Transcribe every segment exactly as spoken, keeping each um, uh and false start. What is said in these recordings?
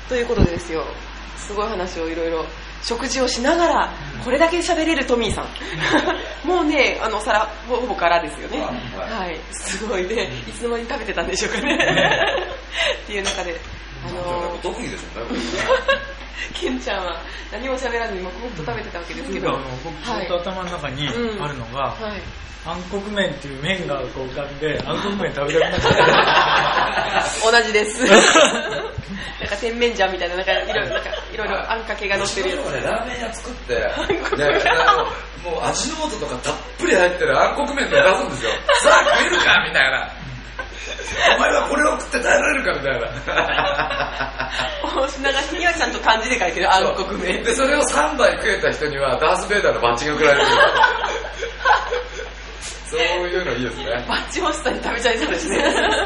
ということでですよ、すごい話をいろいろ食事をしながらこれだけ喋れるトミーさんもうね、あの皿ほぼ空ですよね。はい、すごいね、いつの間に食べてたんでしょうかねっていう中で、あのー、 特技でしょうねケンちゃんは何も喋らずに黙々と食べてたわけですけど、 あの僕ずっと頭の中にあるのが、はい、暗黒麺っていう麺がこう浮かんで暗黒麺食べたくなっちゃう同じですなんか甜麺醤みたいな、なんかいろいろなんかいろいろあんかけが乗ってるやつ、 ね、ラーメン屋作ってね、もう味の素とかたっぷり入ってる暗黒麺で出すんですよさあ食えるかみたいなお前はこれを食って耐えられるかみたいなお品書きにはちゃんと漢字で書いてる暗黒麺で、それをさんばい食えた人にはダース・ベイダーのバッジが送られるそういうのいいですね。 バッジ欲しさに食べちゃいそうですねで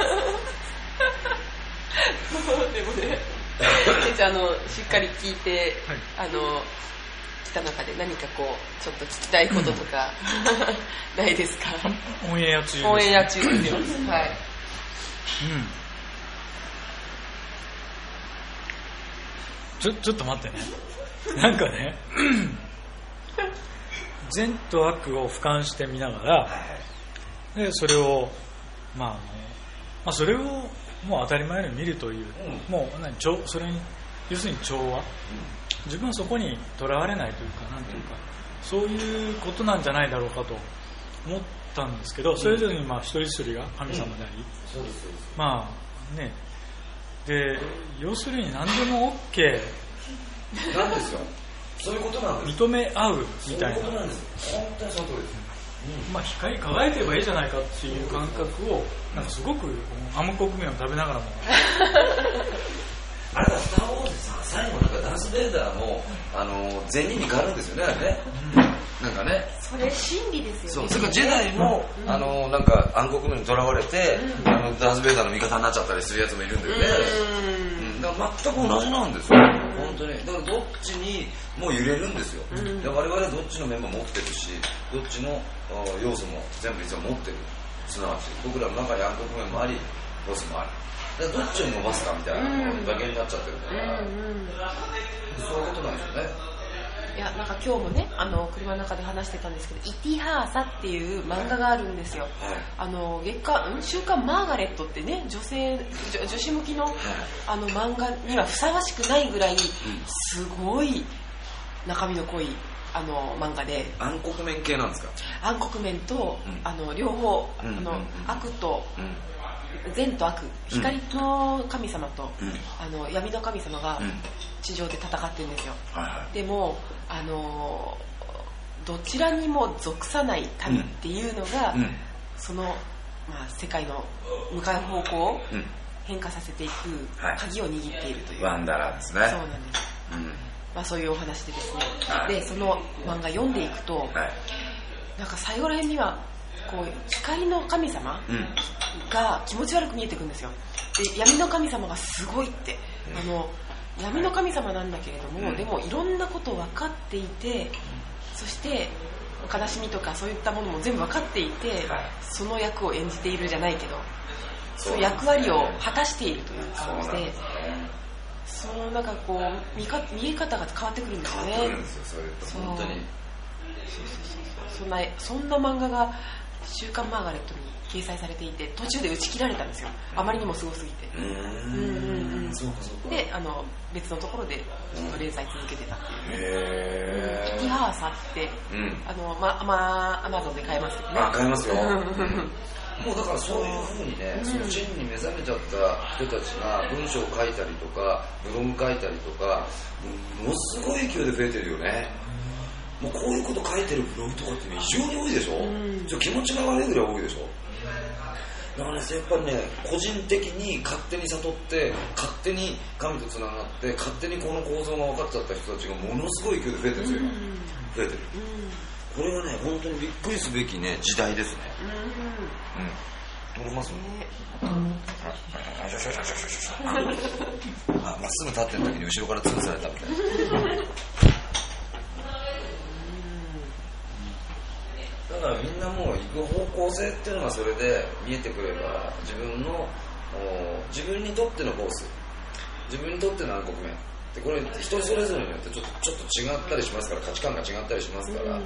もね、ケンちゃん、あのしっかり聞いて、はい、あの来た中で何かこうちょっと聞きたいこととか、うん、ないですか？ オンエア中です、ね、 オンエア中ですよはい、 うんちょ、ちょっと待ってねなんかね善と悪を俯瞰してみながらでそれを、まあねまあ、それをもう当たり前のように見るという、うん、もう何それに要するに調和、うん、自分はそこにとらわれないというかなんていうか、うん、そういうことなんじゃないだろうかと思ったんですけど、それぞれにまあ一人一人が神様であり、うん、そうですそうです、まあねで要するに何でも OK なんですよ。そういうことなんです。 認め合うみたいな。 そういうことなんです。本当にその通りです。 うん、まあ光り輝いてればいいじゃないかっていう感覚をなんかすごく暗黒麺を食べながらもあれだ、スター・ウォーズさ、最後なんかダース・ベイダーのあの善人に変わるんですよね、あれね。うん、なんかね。 それ真理ですよね。 そう、それからジェダイも、うん、あのなんか暗黒麺にとらわれて、うん、あのダース・ベイダーの味方になっちゃったりするやつもいるんだよね。うん、だから全く同じなんですよ。本当に。だからどっちにもう揺れるんですよ。うん、で我々はどっちの面も持ってるし、どっちの要素も全部実は持ってる。すなわち僕らの中に暗黒面もあり、要素もある。だからどっちを伸ばすかみたいなものだけになっちゃってるから、うんうん、そういうことなんですよね。 いや、なんか今日もね、あの車の中で話してたんですけど、イティハーサっていう漫画があるんですよ。はい、あの月刊週刊マーガレットってね、女性 女, 女子向きの、はい、あの漫画にはふさわしくないぐらいすごい中身の濃いあの漫画で、 暗黒面系なんですか？ 暗黒面と、うん、あの両方、うん、あの、うん、悪と、うん善と悪、光の神様と、うん、あの闇の神様が地上で戦ってるんですよ、うんはいはい、でもあのどちらにも属さない民っていうのが、うん、その、まあ、世界の向かう方向を変化させていく鍵を握っているという、 はい、ワンダラーですね。 そうなんです、うんまあ、そういうお話でですね、はい、でその漫画読んでいくと、はい、なんか最後ら辺にはこう光の神様が気持ち悪く見えてくるんですよ。で闇の神様がすごいって、うん、あの闇の神様なんだけれども、うん、でもいろんなことを分かっていて、そして悲しみとかそういったものも全部分かっていて、はい、その役を演じているじゃないけど、そういう役割を果たしているという感じで、そのなんかこう 見, か見え方が変わってくるんですよね。変わってくるんですよ、それと本当に。そうそうそう、そんなそんな漫画が週刊マーガレットに掲載されていて、途中で打ち切られたんですよ。あまりにもすごすぎて。うーんうんうん、そうかそうか。で、あの別のところでちょっと連載続けてたっていう、ね。へー。イティハーサって、うん、あのままアマゾンで買えますよね。 あ、買えますよ。もうだからそういう風にね、うん、その真に目覚めちゃった人たちが文章を書いたりとか、ブログ書いたりとか、ものすごい勢いで増えてるよね。もうこういうこと書いてるブログとかって非常に多いでしょ、うん、ちょ気持ちが悪いぐらい多いでしょ。だからね、やっぱりね、個人的に勝手に悟って勝手に神とつながって勝手にこの構造が分かっちゃった人たちがものすごい勢いで増えてるんですよ、うん、増えてる、うん、これはね、本当にびっくりすべきね、時代ですね。うん、思いますよね。まっすぐ立ってる時に後ろから潰されたみたいな。だからみんなもう行く方向性っていうのがそれで見えてくれば、自分の自分にとってのコース、 自分にとっての暗黒面でこれ人それぞれによってちょっとちょっと違ったりしますから価値観が違ったりしますから、うん、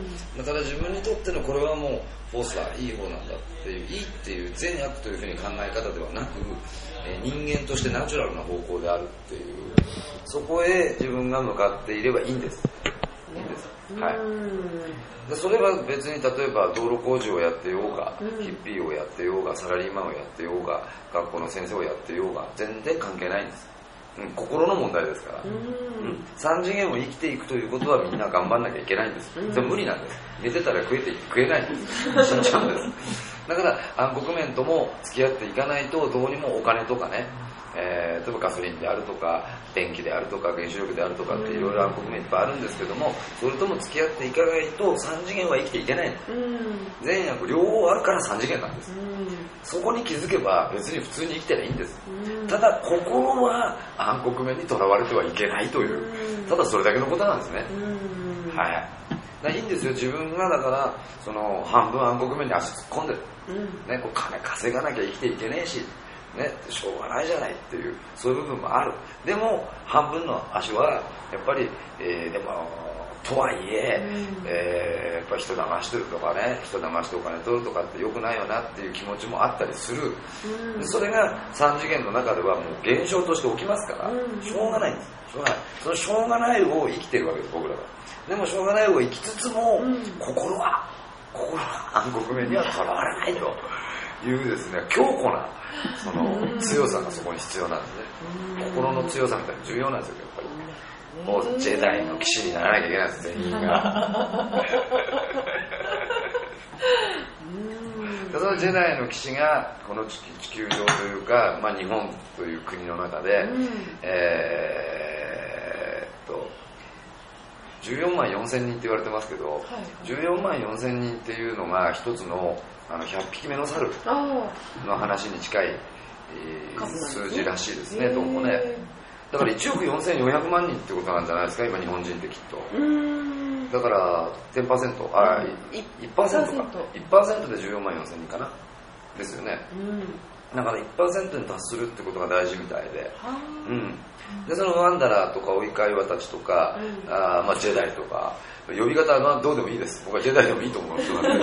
ただ自分にとってのこれはもうフォースだいい方なんだっていういいっていう善悪というふうに考え方ではなく、えー、人間としてナチュラルな方向であるっていうそこへ自分が向かっていればいいんですいいんです、はい、でそれは別に例えば道路工事をやってようが、うん、ヒッピーをやってようがサラリーマンをやってようが学校の先生をやってようが全然関係ないんです、うん、心の問題ですから、うんうん、三次元を生きていくということはみんな頑張んなきゃいけないんです、うん、それ無理なんです寝てたら食えて食えないんです死んじゃうんですだから暗黒面とも付き合っていかないとどうにもお金とかねえー、例えばガソリンであるとか電気であるとか原子力であるとかっていろいろ暗黒面いっぱいあるんですけどもそれとも付き合っていかないと三次元は生きていけないの、うん、善悪両方あるから三次元なんです、うん、そこに気づけば別に普通に生きてりゃいいんです、うん、ただ心は暗黒面にとらわれてはいけないという、うん、ただそれだけのことなんですね、うん、はいだいいんですよ自分がだからその半分暗黒面に足突っ込んでる、うんね、こう金稼がなきゃ生きていけねえしね、しょうがないじゃないっていうそういう部分もあるでも半分の足はやっぱり、えー、でもとはいえ、うんえー、やっぱり人騙してるとかね人騙してお金取るとかって良くないよなっていう気持ちもあったりする、うん、それが三次元の中ではもう現象として起きますから、うん、しょうがないんですしょうがないそのしょうがないを生きてるわけです僕らはでもしょうがないを生きつつも、うん、心は心は暗黒面にはとらわれないというですね強固なその強さがそこに必要なんですね心の強さみたいな重要なんですよやっぱりもうジェダイの騎士にならなきゃいけないんです全員がそのジェダイの騎士がこの地球上というか、まあ、日本という国の中で、うん、えー、っとじゅうよんまんよんせんにんって言われてますけど、はい、じゅうよんまんよんせんにんっていうのが一つのあのひゃっぴきめの猿の話に近い、えー、数字らしいですねどうもねだからいちおくよんせんよんひゃくまんにんってことなんじゃないですか今日本人ってきっとうーんだから じゅっパーセント あ、うん、いちパーセント か いちパーセント でじゅうよんまんよんせんにんかなですよねうんだから いちパーセント に達するってことが大事みたいでうんでそのワンダラーとか追いかいわたちとか、うん、あまあ、ジェダイとか呼び方はどうでもいいです僕はジェダイでもいいと思う人なんで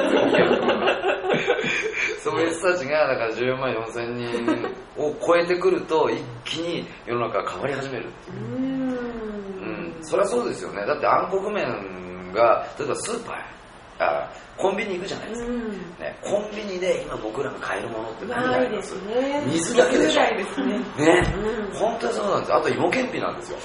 そういう人たちがだからじゅうよんまんよんせんにんを超えてくると一気に世の中が変わり始めるっていう、うんうん、そりゃそうですよねだって暗黒面が例えばスーパーあコンビニ行くじゃないですか、うんね、コンビニで今僕らが買えるものって何があります？ね、水だけでしょ水ですね、ねうん、本当にそうなんですあと芋けんぴなんですよ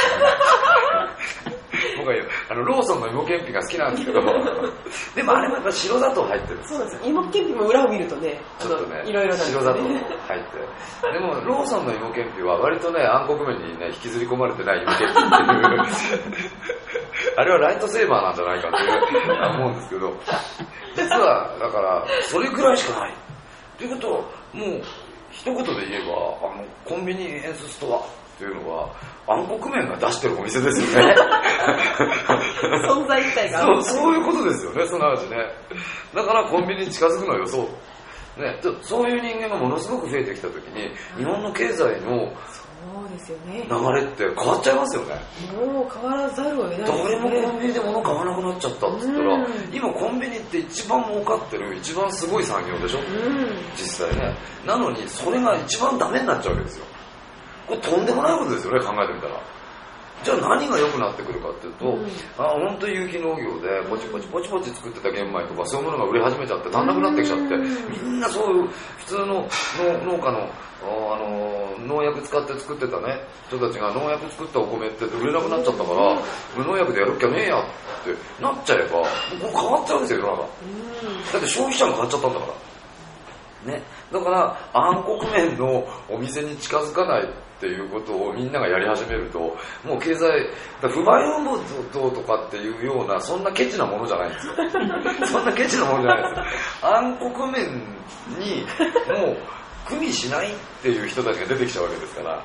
僕はあのローソンの芋けんぴが好きなんですけどでもあれもやっぱ白砂糖入ってるそうです芋けんぴも裏を見るとねちょっとねいろいろなんですね白砂糖入ってでもローソンの芋けんぴは割とね暗黒面にね引きずり込まれてない芋けんぴっていうあれはライトセーバーなんじゃないかって思うんですけど実はだからそれくらいしかないということはもう一言で言えばあのコンビニエンスストアっていうのは暗黒面が出してるお店ですよね存在自体がそう、そういうことですよねすなわちねだからコンビニに近づくのよそうね、そういう人間がものすごく増えてきた時に日本の経済のそうですよね流れって変わっちゃいますよねもう変わらざるを得ないですね誰もコンビニで物買わなくなっちゃったって言ったら今コンビニって一番儲かってる一番すごい産業でしょ実際ねなのにそれが一番ダメになっちゃうわけですよこれとんでもないことですよね考えてみたらじゃあ何が良くなってくるかっていうと、うん、あ本当有機農業でポチポチポチポチ作ってた玄米とかそういうものが売れ始めちゃって足んなくなってきちゃってみんなそういう普通の農家のあの農薬使って作ってたね人たちが農薬作ったお米って売れなくなっちゃったから無農薬でやるっきゃねえやってなっちゃえばもう変わっちゃうんですよ世の中だって消費者が変わっちゃったんだからねだから暗黒面のお店に近づかないっていうことをみんながやり始めるともう経済不買運動とかっていうようなそんなケチなものじゃないんですよそんなケチなものじゃないです暗黒面にもう組みしないっていう人たちが出てきちゃうわけですから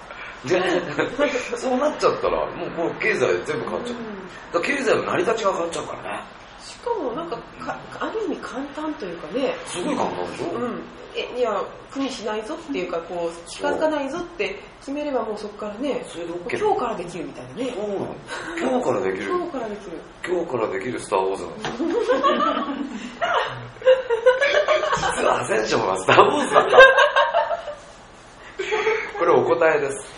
でそうなっちゃったらもうこの経済全部変わっちゃうだから経済の成り立ちが変わっちゃうからねしかもなんか、かある意味簡単というかね、 すごい簡単でしょ、 うん、えいや苦にしないぞっていうかこう近づかないぞって決めればもうそこからね、 それで OK、 今日からできるみたいなね。 そうなの、今日からできる今日からできる今日からできるスター・ウォーズなんですよ実はアセンションはスター・ウォーズだったこれお答えです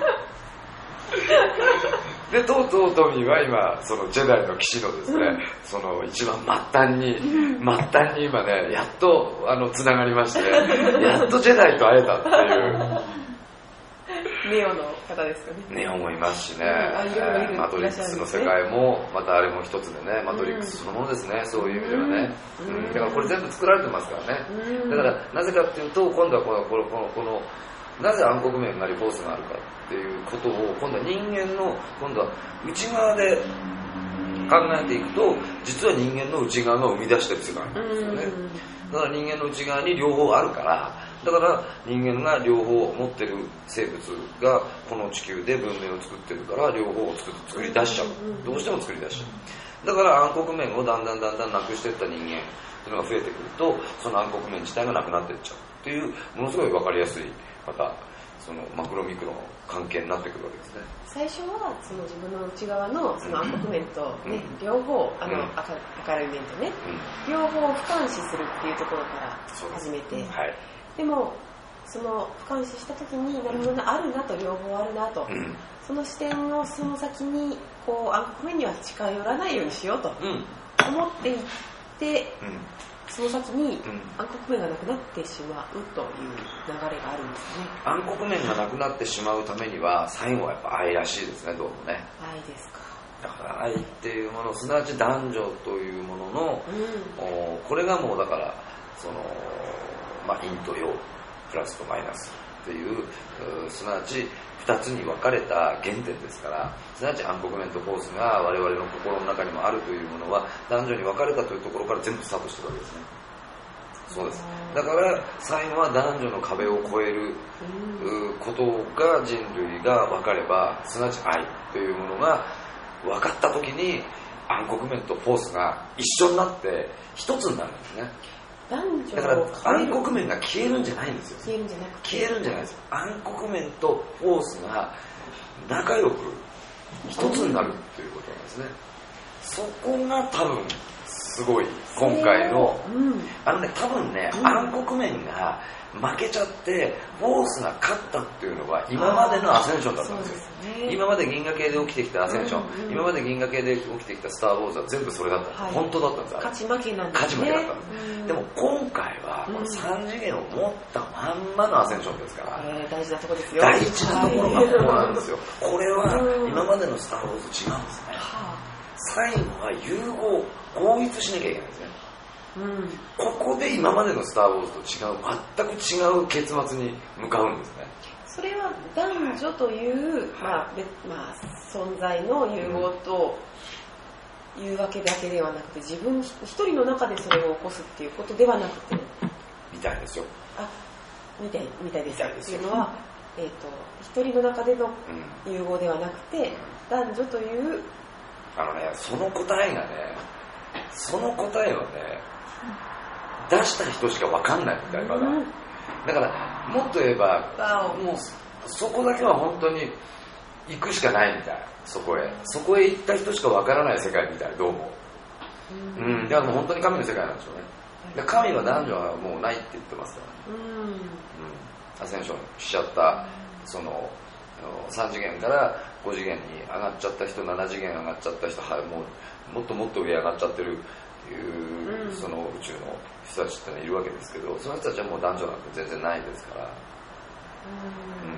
で、とうとうトミーは今そのジェダイの騎士のですね、うん、その一番末端に、末端に今ね、やっとあのつながりまして、やっとジェダイと会えたっていうネオの方ですかね。 ネオもいますしね、 うん、 マトリックスの世界もまたあれも一つでね、マトリックスそのものですね、うん、そういう意味ではね、うんうん、だからこれ全部作られてますからね、うん、だからなぜかっていうと、今度はこのこのこのこのなぜ暗黒面なりフォースがあるかっていうことを、今度は人間の今度は内側で考えていくと、実は人間の内側が生み出してる世界なんですよね。だから人間の内側に両方あるから、だから人間が両方持ってる生物がこの地球で文明を作ってるから、両方を作作り出しちゃう、どうしても作り出しちゃう。だから暗黒面をだんだんだんだんなくしていった人間っていうのが増えてくると、その暗黒面自体がなくなっていっちゃうっていう、ものすごい分かりやすい、またそのマクロミクロの関係になってくるわけですね。 最初はその自分の内側のその暗黒面と、ね、うん、両方あの、うん、明るい面とね、うん、両方を俯瞰視するっていうところから始めて、はい、でもその俯瞰視した時になるほどな、あるなと、両方あるなと、うん、その視点をその先にこう暗黒面には近寄らないようにしようと思っていって、うん、その先に暗黒面がなくなってしまうという流れがあるんですね。 暗黒面がなくなってしまうためには最後はやっぱ愛らしいですね、どうもね。 愛ですか。 だから愛っていうもの、すなわち男女というものの、うん、これがもうだからその、まあ、陰と陽プラスとマイナスっていう、すなわちふたつに分かれた原点ですから、すなわち暗黒面とフォースが我々の心の中にもあるというものは男女に分かれたというところから全部スタートしてるわけですね。そうです。だから最後は男女の壁を越えることが人類が分かれば、すなわち愛というものが分かった時に暗黒面とフォースが一緒になって一つになるんですね。 男女だから暗黒面が消えるんじゃないんですよ。 消えるんじゃなくて消えるんじゃないですよ。暗黒面とフォースが仲良く一つになるっていうことなんですね。そこが多分すごい今回の、うん、あのね、多分ね、うん、暗黒面が負けちゃってフォースが勝ったっていうのは今までのアセンションだったんですよ。ですね、今まで銀河系で起きてきたアセンション、うんうん、今まで銀河系で起きてきたスター・ウォーズは全部それだった、はい、本当だったんです。 勝ち負けなんですね。 勝ち負けだったんです、うん、でも今回はこのさん次元を持ったまんまのアセンションですから、 えー、大事なところですよ。 大事なところがここなんですよ。これは今までのスター・ウォーズと違うんですね、最後は融合合一しなきゃいけないんですね。うん、ここで今までのスター・ウォーズと違う、全く違う結末に向かうんですね。 それは男女という、まあまあ、存在の融合というわけだけではなくて、自分一人の中でそれを起こすっていうことではなくて、 みたいですよ。 あ、みたいみたいです。っていうのは、えーと、一人の中での融合ではなくて、うん、男女というあのね、その答えがね、その答えはね、出した人しか分かんないみたいな、うん、だからもっと言えばもうそこだけは本当に行くしかないみたい。そこへそこへ行った人しか分からない世界みたい。どうも、うん、うん、いやもう本当に神の世界なんでしょうね。で神は男女はもうないって言ってますから、うんうん、アセンションしちゃったそのさん次元からご次元に上がっちゃった人、なな次元上がっちゃった人、はい、もうもっともっと上上がっちゃってるいう、うん、その宇宙の人たちってのはいるわけですけど、その人たちはもう男女なんて全然ないですから、うん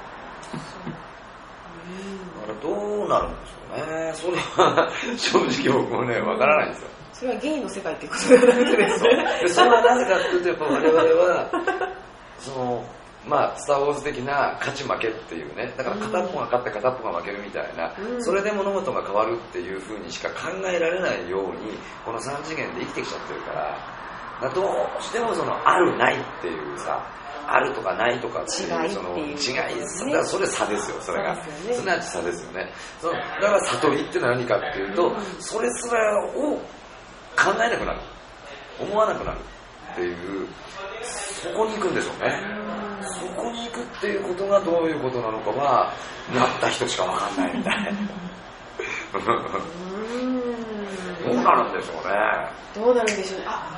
うん、だからどうなるんでしょうね。それは正直僕もね分からないんですよ。 それはゲイの世界っていうことではなくてですね。 でそれはなぜかっていうと、やっぱ我々はそのまあ、スター・ウォーズ的な勝ち負けっていうね、だから片っぽが勝って片っぽが負けるみたいな、うん、それで物事が変わるっていう風にしか考えられないようにこのさん次元で生きてきちゃってるから、どうしてもそのあるないっていうさ、あるとかないとかっていうその違い、だからそれ差ですよ。それがすなわち差ですよね。そのだから悟りって何かっていうと、それすらを考えなくなる、思わなくなるっていう、そこに行くんでしょうね。そこに行くっていうことがどういうことなのかはなった人しか分かんないみたいどうなるんでしょうね。 どうなるんでしょう。あ、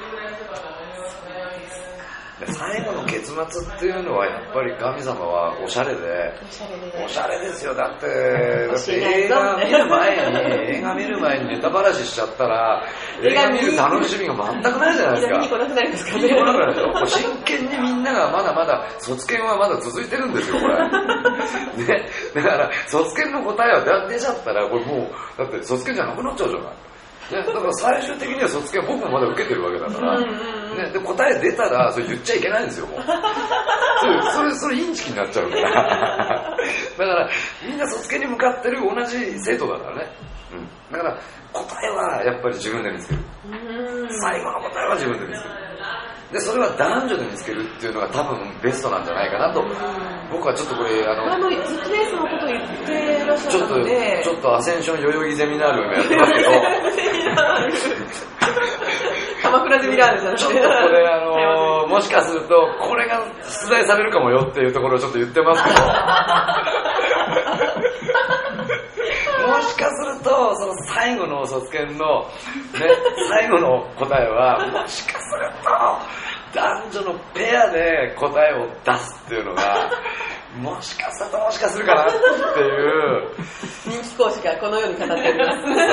最後の結末っていうのはやっぱり神様はおしゃれで、 おしゃれで、 おしゃれですよ。だって、だって映画見る前に、映画見る前にネタばらししちゃったら、映画見る楽しみが全くないじゃないですか。 見に来なくなりますからね。 見に来なくなるでしょ。真剣にみんながまだまだ、卒検はまだ続いてるんですよ、これ。ね。だから、卒検の答えは出ちゃったら、これもう、だって卒検じゃなくなっちゃうじゃない。ね、だから最終的には卒検は僕もまだ受けてるわけだから、ね、で答え出たらそれ言っちゃいけないんですよ、もうそれそれインチキになっちゃうからだからみんな卒検に向かってる同じ生徒だからね、うん、だから答えはやっぱり自分で見つける、最後の答えは自分で見つける。でそれは男女で見つけるっていうのが多分ベストなんじゃないかなと、僕はちょっとこれあのあのずっとねそのこと言ってらっしゃるので、 ちょっとちょっとアセンション代々木ゼミナールもやってますけど鎌倉ゼミナールじゃなくて、 ちょっとこれあのもしかするとこれが出題されるかもよっていうところをちょっと言ってますけどもしかするとその最後の卒検の、ね、最後の答えはもしかすると男女のペアで答えを出すっていうのがもしかするともしかするかなっていう人気講師がこのように語っており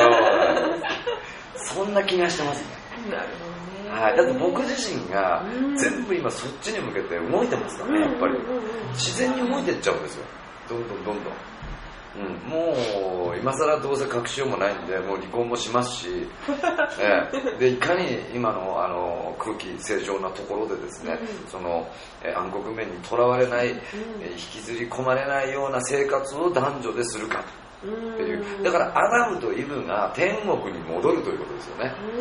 ますそんな気がしてますね。 なるほどね。 はい、だって僕自身が全部今そっちに向けて動いてますからね、やっぱり自然に動いていっちゃうんですよ、どんどんどんどん。うん、もう今更どうせ隠しようもないんでもう離婚もしますし、ね、でいかに今 の, あの空気清浄なところでですね、うん、そのえ暗黒面にとらわれない、うん、え引きずり込まれないような生活を男女でするかっていう、うん、だからアダムとイブが天国に戻るということですよね。うん、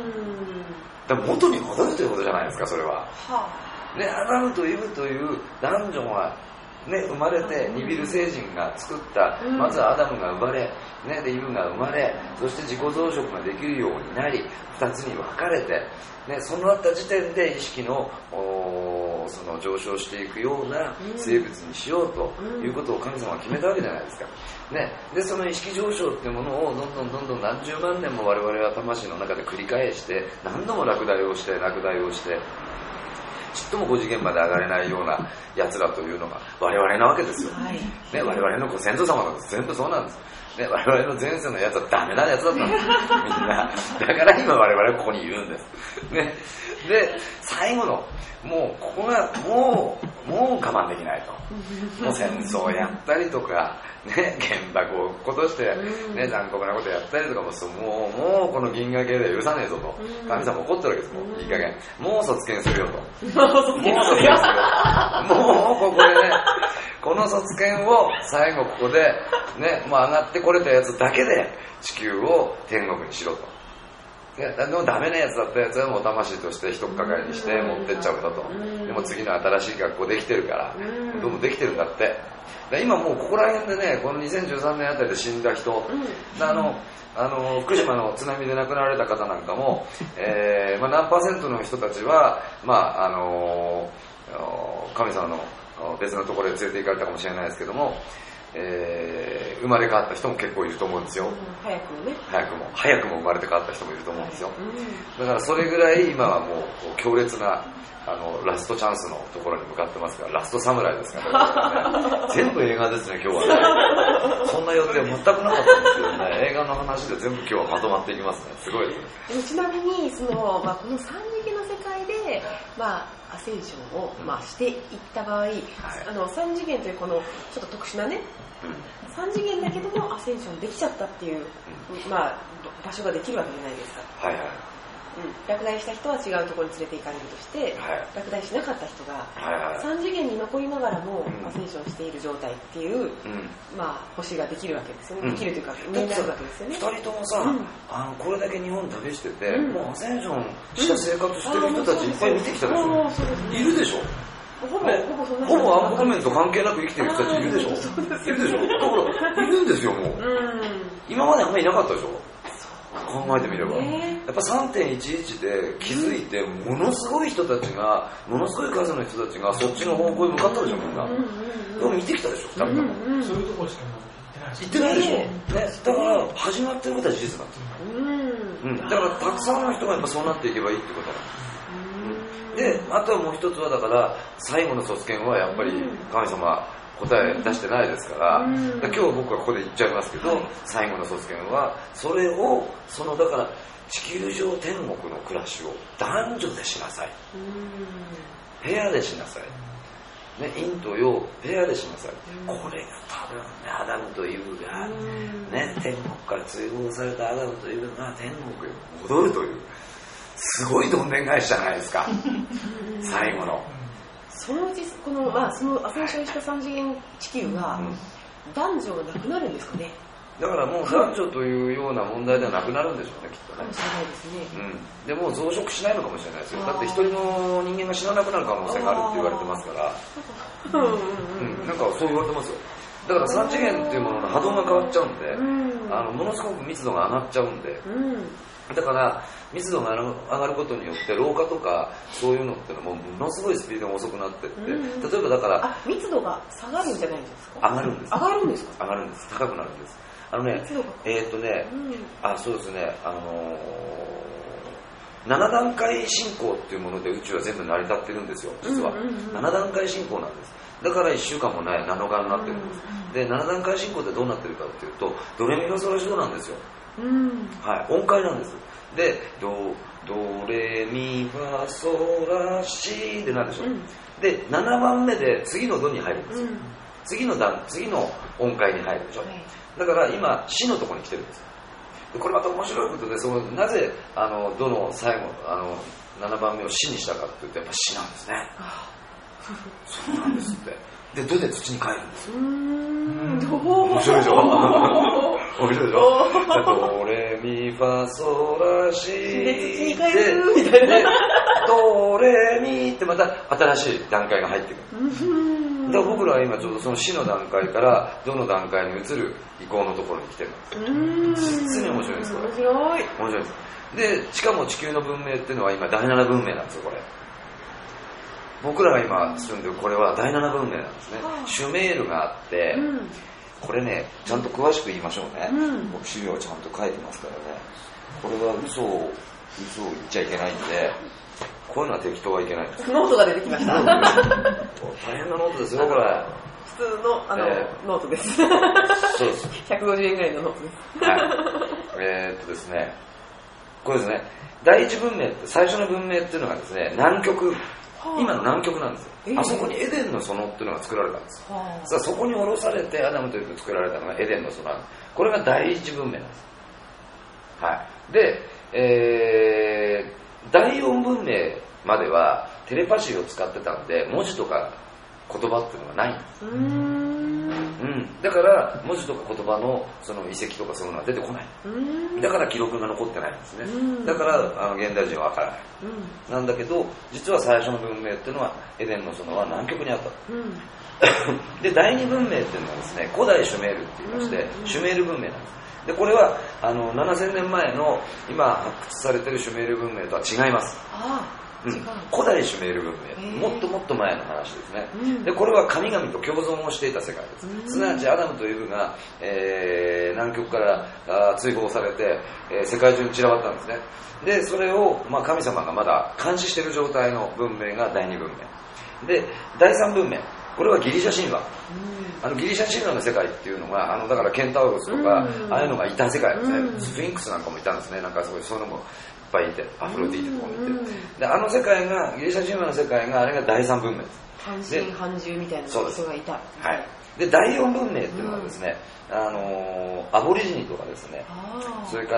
だから元に戻るということじゃないですか、それは、はあ、ね、アダムとイブという男女はね、生まれてニビル星人が作った、うん、まずはアダムが生まれ、ね、でイブが生まれ、そして自己増殖ができるようになりふたつに分かれて、ね、そうなった時点で意識のその上昇していくような生物にしようということを神様は決めたわけじゃないですか、ね、でその意識上昇っていうものをどんどんどんどん何十万年も我々は魂の中で繰り返して何度も落第をして落第をしてちっともご次元まで上がれないような奴らというのが我々なわけですよ、はい、ね、我々のご先祖様なんです。全部そうなんです、ね、我々の前世のやつはダメなやつだったんですみんな。だから今我々はここにいるんです、ね、で最後のもうここがもうもう我慢できないともう戦争をやったりとか、ね、原爆を落っことして、ね、残酷なことやったりとかももう、もうこの銀河系で許さねえぞと神様怒ってるわけです。もういい加減もう卒検するよともう卒検するよもうここでねこの卒検を最後ここで、ね、もう上がってこれたやつだけで地球を天国にしろと。でもダメなやつだったやつはもう魂として一っかかりにして持ってっちゃうんだと。でも次の新しい学校できてるからどんどんできてるんだって。で今もうここら辺でねこのにせんじゅうさんねんあたりで死んだ人、うん、あのあの福島の津波で亡くなられた方なんかも、えーまあ、何パーセントの人たちは、まあ、あの神様の別のところへ連れて行かれたかもしれないですけども、えー、生まれ変わった人も結構いると思うんですよ、うん、 早くもね早くも早くも生まれて変わった人もいると思うんですよ、うん、だからそれぐらい今はもう強烈なあのラストチャンスのところに向かってますから、ラストサムライですから、ね、全部映画ですね今日はね。そんな予定全くなかったんですけどね、映画の話で全部今日はまとまっていきますね。すごいですね。 ちなみにその、まあ、この三次元の世界で、まあ、アセンションを、まあ、していった場合、はい、あの三次元というこのちょっと特殊なね、うん、三次元だけどもアセンションできちゃったっていう、うん、まあ、場所ができるわけじゃないですか。はいはい、うん、落第した人は違うところに連れて行かれるとして、はい、落第しなかった人がさん次元に残りながらもアセンションしている状態っていう、うん、まあ、星ができるわけですよね、うん、できるというか見えないわけですよね。ふたりともさ、うん、あのこれだけ日本旅してて、うん、もうアセンションした生活してる人たちいっぱい見てきたでしょ、うん、いるでしょ。ほぼ、ね、ほぼそんなほぼ暗黒面と関係なく生きてる人たちいるでしょ。いるでしょ。だからいるんですよもう、うん、今まであんまりいなかったでしょ。 考えてみれば、やっぱ さんてんいちいち で気づいてものすごい人たちがものすごい数の人たちがそっちの方向へ向かったでしょみんな。でも見てきたでしょふたりとも。そういうところしか行ってないでしょ、ね、だから始まってることは事実なんですよ、うん、だからたくさんの人がやっぱそうなっていけばいいってことなんです、うん、であとはもう一つはだから最後の卒検はやっぱり神様答え出してないですから、うん、だから今日僕はここで言っちゃいますけど、はい、最後の卒検はそれをそのだから地球上天国の暮らしを男女でしなさい、うん、ペアでしなさいね、陰と陽ペアでしなさい、うん、これが多分ねアダムとイブが、ね、天国から追放されたアダムとイブが天国へ戻るというすごいどんでん返しじゃないですか最後のそのうちこの、まあ、そのアセンションした三次元地球が男女がなくなるんですかね。 だからもう男女というような問題ではなくなるんでしょうねきっとね。 かもしれないですね、 うん、でもう増殖しないのかもしれないですよ。だって一人の人間が死ななくなる可能性があるって言われてますから、うんうん、なんかそう言われてますよ。だから三次元っていうものの波動が変わっちゃうんで、うん、あのものすごく密度が上がっちゃうんで、うん、だから密度が上がることによって老化とかそういうのってのもものすごいスピードが遅くなってって、うん、例えばだからあ密度が下がるんじゃないんですか。 上がるんです。 上がるんですか。 上がるんです。高くなるんです。あのね、えーっとね、うん、あ、そうですね、あのー、ななだんかい進行っていうもので宇宙は全部成り立ってるんですよ、実は。うんうんうん、ななだんかい進行なんです。だからいっしゅうかんもないなのかになってるんです。うんうん、で、ななだんかい進行ってどうなってるかっていうと、ドレミファソラシドなんですよ。うん、はい、音階なんです。で、ド、ドレミファソラシでなんでしょう。うん、で、ななばんめで次のドに入るんですよ。うん、次の段、次の音階に入るでしょ。はい、だから今、シのところに来てるんです。でこれまた面白いことで、そのなぜあのどの最後あのななばんめをシにしたかっていうと、やっぱシなんですね。そうなんですって。で、ドで土に帰るんですよ。うーん、どう面白いでしょ面白いでしょドレミファソラシで土に帰るみたいな。 ドレミってまた新しい段階が入ってくる。だから僕らは今ちょうどその死の段階からどの段階に移る移行のところに来てるんです。実に面白いですこれ。 面白い。 面白いです。で、しかも地球の文明っていうのは今だいなな文明なんですよこれ。僕らが今住んでるこれはだいなな文明なんですね。シュメールがあって、うん、これねちゃんと詳しく言いましょうね。うん、僕資料ちゃんと書いてますからね。これは嘘を嘘を言っちゃいけないんで。こういうのは適当はいけないんです。 ノートが出てきました。 大変なノートですよ、これ。 普通のあの、えー、ノートです。 そうです。 ひゃくごじゅうえんぐらいのノートです。 はい。えー、っとですね、これですね、第一文明って、最初の文明っていうのがですね、南極、今の南極なんですよ。えー、あそこにエデンの園っていうのが作られたんです。さあそこに降ろされて、アダムというと作られたのがエデンの園なんです。これが第一文明なんです。はい。で、えー、第四文明まではテレパシーを使ってたんで文字とか言葉っていうのがないんです。うーん、うん、だから文字とか言葉のその遺跡とかそういうのは出てこない。うーん、だから記録が残ってないんですね。だからあの現代人は分からない。うん、なんだけど実は最初の文明っていうのはエデンの園は南極にあった。うん、で第二文明っていうのはですね古代シュメールって言いまして、うん、シュメール文明なんです。でこれはあのななせんねんまえの今発掘されているシュメール文明とは違います。ああ、うん、古代シュメール文明、もっともっと前の話ですね。うん、でこれは神々と共存をしていた世界です。うん、すなわちアダムとイブが、えー、南極からあ追放されて、えー、世界中に散らばったんですね。でそれを、まあ、神様がまだ監視している状態の文明が第二文明で、第三文明これはギリシャ神話、うん、あのギリシャ神話の世界っていうのがあのだからケンタウロスとか、うん、ああいうのがいた世界ですね。うん、スフィンクスなんかもいたんですね。なんかすごいそういうのもいっぱいいて、アフロディーテとかもいて、うん、であの世界がギリシャ神話の世界があれが第三文明です。 半信半獣みたいな人がいた。はい。 で第四文明っていうのはですね、うん、あのアボリジニとかですね、それから、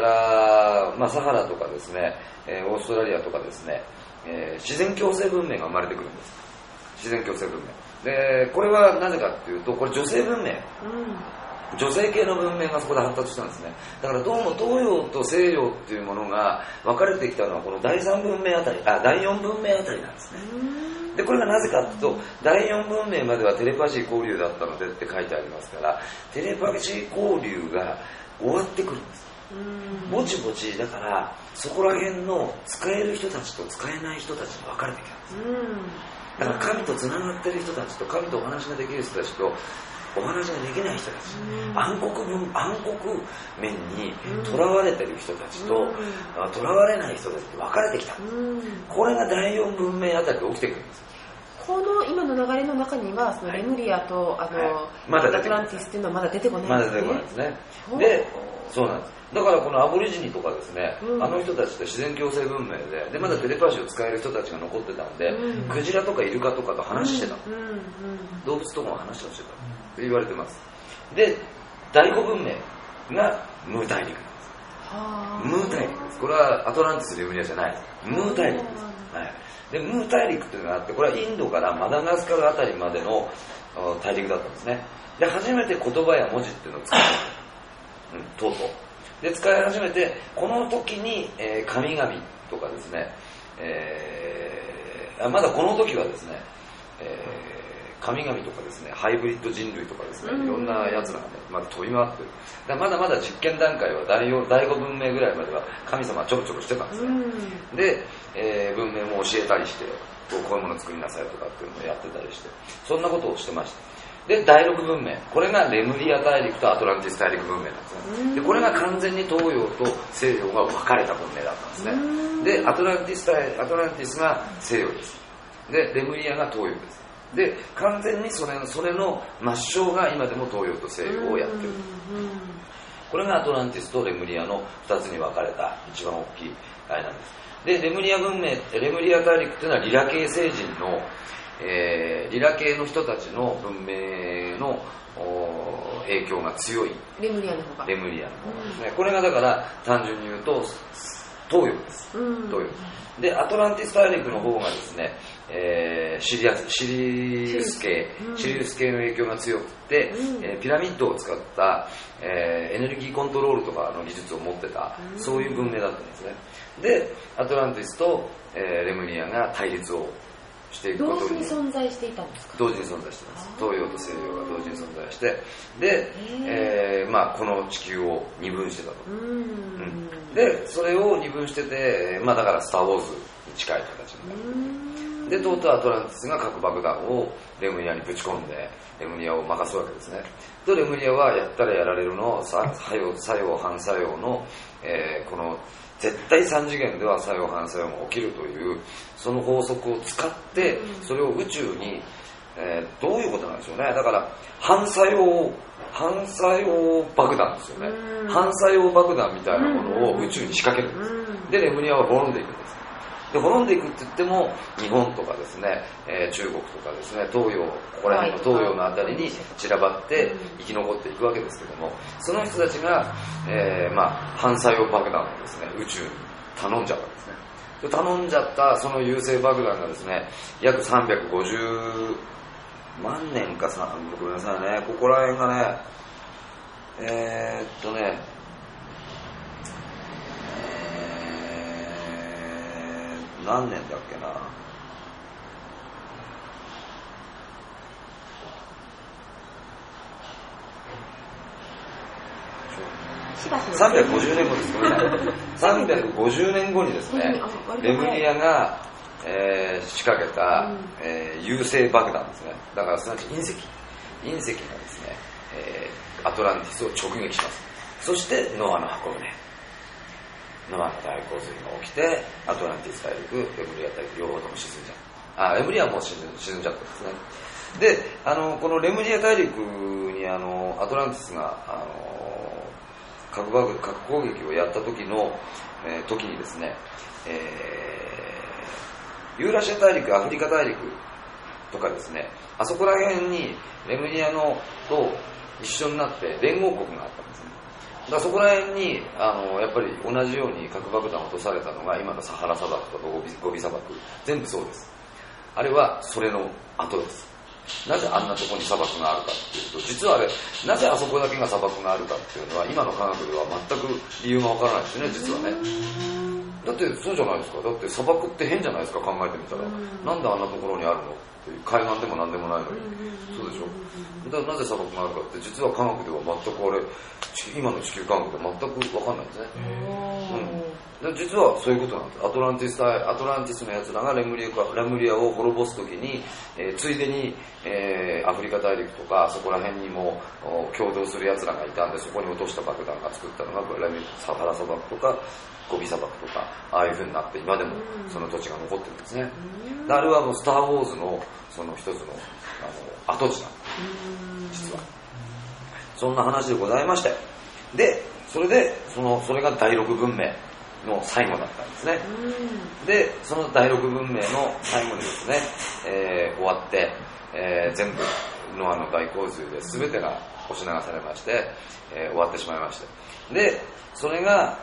まあ、サハラとかですね、えー、オーストラリアとかですね、えー、自然共生文明が生まれてくるんです。自然共生文明でこれはなぜかっていうとこれ女性文明、うん、女性系の文明がそこで発達したんですね。だからどうも東洋と西洋っていうものが分かれてきたのはこの第三文明あたりあ第四文明あたりなんですね。 でこれがなぜかというとだいよん文明まではテレパシー交流だったのでって書いてありますから、テレパシー交流が終わってくるんです。ぼちぼちだからそこら辺の使える人たちと使えない人たちに分かれてきたんです。だから神とつながってる人たちと神とお話ができる人たちとお話ができない人たち、暗黒分暗黒面にとらわれてる人たちととらわれない人たちに分かれてきた。これがだいよん文明あたりで起きてくるんです。 この今の流れの中にはそのレムリアと、はい、あの、はい、まだアトランティスっていうのはまだ出てこないんですね。 まだ出てこないですね。で、そうなんです。だからこのアボリジニとかですね、うん、あの人たちって自然共生文明で、でまだテレパシーを使える人たちが残ってたんで、うん、クジラとかイルカとかと話してたの、うんうんうん、動物とかも話をしてたと言われてます。で、第五文明がムー大陸なんです。ムー大陸です。これはアトランティス・レムリアじゃないです。ムー大陸です。はい。でムー大陸というのがあって、これはインドからマダガスカルあたりまでの大陸だったんですね。で初めて言葉や文字っていうのを使った、うん、とうとうで使い始めて、この時に、えー、神々とかですね、えー、まだこの時はですね、えー、神々とかですね、ハイブリッド人類とかですね、いろんなやつらがね、まだ飛び回ってる。だまだまだ実験段階は第五文明ぐらいまでは神様はちょろちょろしてたんですね。で、えー、文明も教えたりして、こういうもの作りなさいとかっていうのをやってたりして、そんなことをしてました。で、第六文明、これがレムリア大陸とアトランティス大陸文明なんですね。で、これが完全に東洋と西洋が分かれた文明だったんですね。で、アトランティス大、アトランティスが西洋です。で、レムリアが東洋です。で、完全にそれの、それの抹消が今でも東洋と西洋をやってる。これがアトランティスとレムリアの二つに分かれた一番大きいあれなんです。で、レムリア文明って、レムリア大陸っていうのはリラ系星人のえー、リラ系の人たちの文明の影響が強い。 レムリアの方が。 レムリアの方がですね。うん、これがだから単純に言うと東洋です。うん、東洋。で、アトランティス大陸の方がですね、えー、シリアス、シリウス系、うん、シリウス系の影響が強くて、うん、えー、ピラミッドを使った、えー、エネルギーコントロールとかの技術を持ってた、うん、そういう文明だったんですね。で、アトランティスと、えー、レムリアが対立をしていくことに同時に存在していたんですか？ 同時に存在しています。東洋と西洋が同時に存在して、で、えーまあ、この地球を二分してたと。うん、うん、で、それを二分してて、まあ、だからスター・ウォーズに近い形になる。で、とうとうアトランティスが核爆弾をレムリアにぶち込んで、レムリアを任すわけですね。と、レムリアはやったらやられるの作用、作用反作用の、えー、この絶対三次元では作用反作用が起きるというその法則を使ってそれを宇宙に、えー、どういうことなんでしょうね。だから反作用反作用爆弾ですよね。反作用爆弾みたいなものを宇宙に仕掛けるんです。でレムリアは滅んでいくんです。で滅んでいくって言っても日本とかですね、えー、中国とかですね、東洋、ここら辺の東洋のあたりに散らばって生き残っていくわけですけども、その人たちが、えーまあ、反作用爆弾をですね宇宙に頼んじゃうわけですね。で頼んじゃったその優勢爆弾がですね約さんびゃくごじゅうまんねんかさ、ごめんなさいね、ここら辺がねえー、っとね何年だっけな、さんびゃくごじゅうねんごです。ごめんなさい。さんびゃくごじゅうねんごにですね、レムリアが、えー、仕掛けた、えー、優勢爆弾ですね。だからすなわち隕石、隕石がですね、えー、アトランティスを直撃します。そしてノアの箱舟。ノアの大洪水が起きて、アトランティス大陸、レムリア大陸両方とも沈んじゃう。あ、レムリアはもう沈ん沈んじゃったんですね。で、あのこのレムリア大陸にあのアトランティスがあの核爆核攻撃をやった時の、えー、時にですね、えー、ユーラシア大陸、アフリカ大陸とかですね、あそこら辺にレムリアのと一緒になって連合国があったんですね。だからそこら辺にあのやっぱり同じように核爆弾を落とされたのが今のサハラ砂漠とかゴビ、ゴビ砂漠、全部そうです。あれはそれの後です。なぜあんなところに砂漠があるかっていうと、実はあれなぜあそこだけが砂漠があるかっていうのは今の科学では全く理由がわからないですよね、実はね。 だってそうじゃないですか。だって砂漠って変じゃないですか、考えてみたら、うん、なんであんなところにあるのっていう、海岸でもなんでもないのに、うん、そうでしょ。だからなぜ砂漠があるかって、実は科学では全くあれ、今の地球科学では全く分かんないんですね。うん、で実はそういうことなんです。アトランティスアトランティスのやつらがレムリアレムリアを滅ぼすときに、えー、ついでに、えー、アフリカ大陸とかそこら辺にも共同するやつらがいたんで、そこに落とした爆弾が作ったのがレムサハラ砂漠とかゴビ砂漠とか、ああいう風になって今でもその土地が残ってるんですね。あれはもうスター・ウォーズのその一つの、あの跡地なんです、実は。そんな話でございまして、でそれでそのそれが第六文明の最後だったんですね。でその第六文明の最後にですね、えー、終わって、えー、全部ノアの大洪水で全てが押し流されまして、えー、終わってしまいまして、でそれが、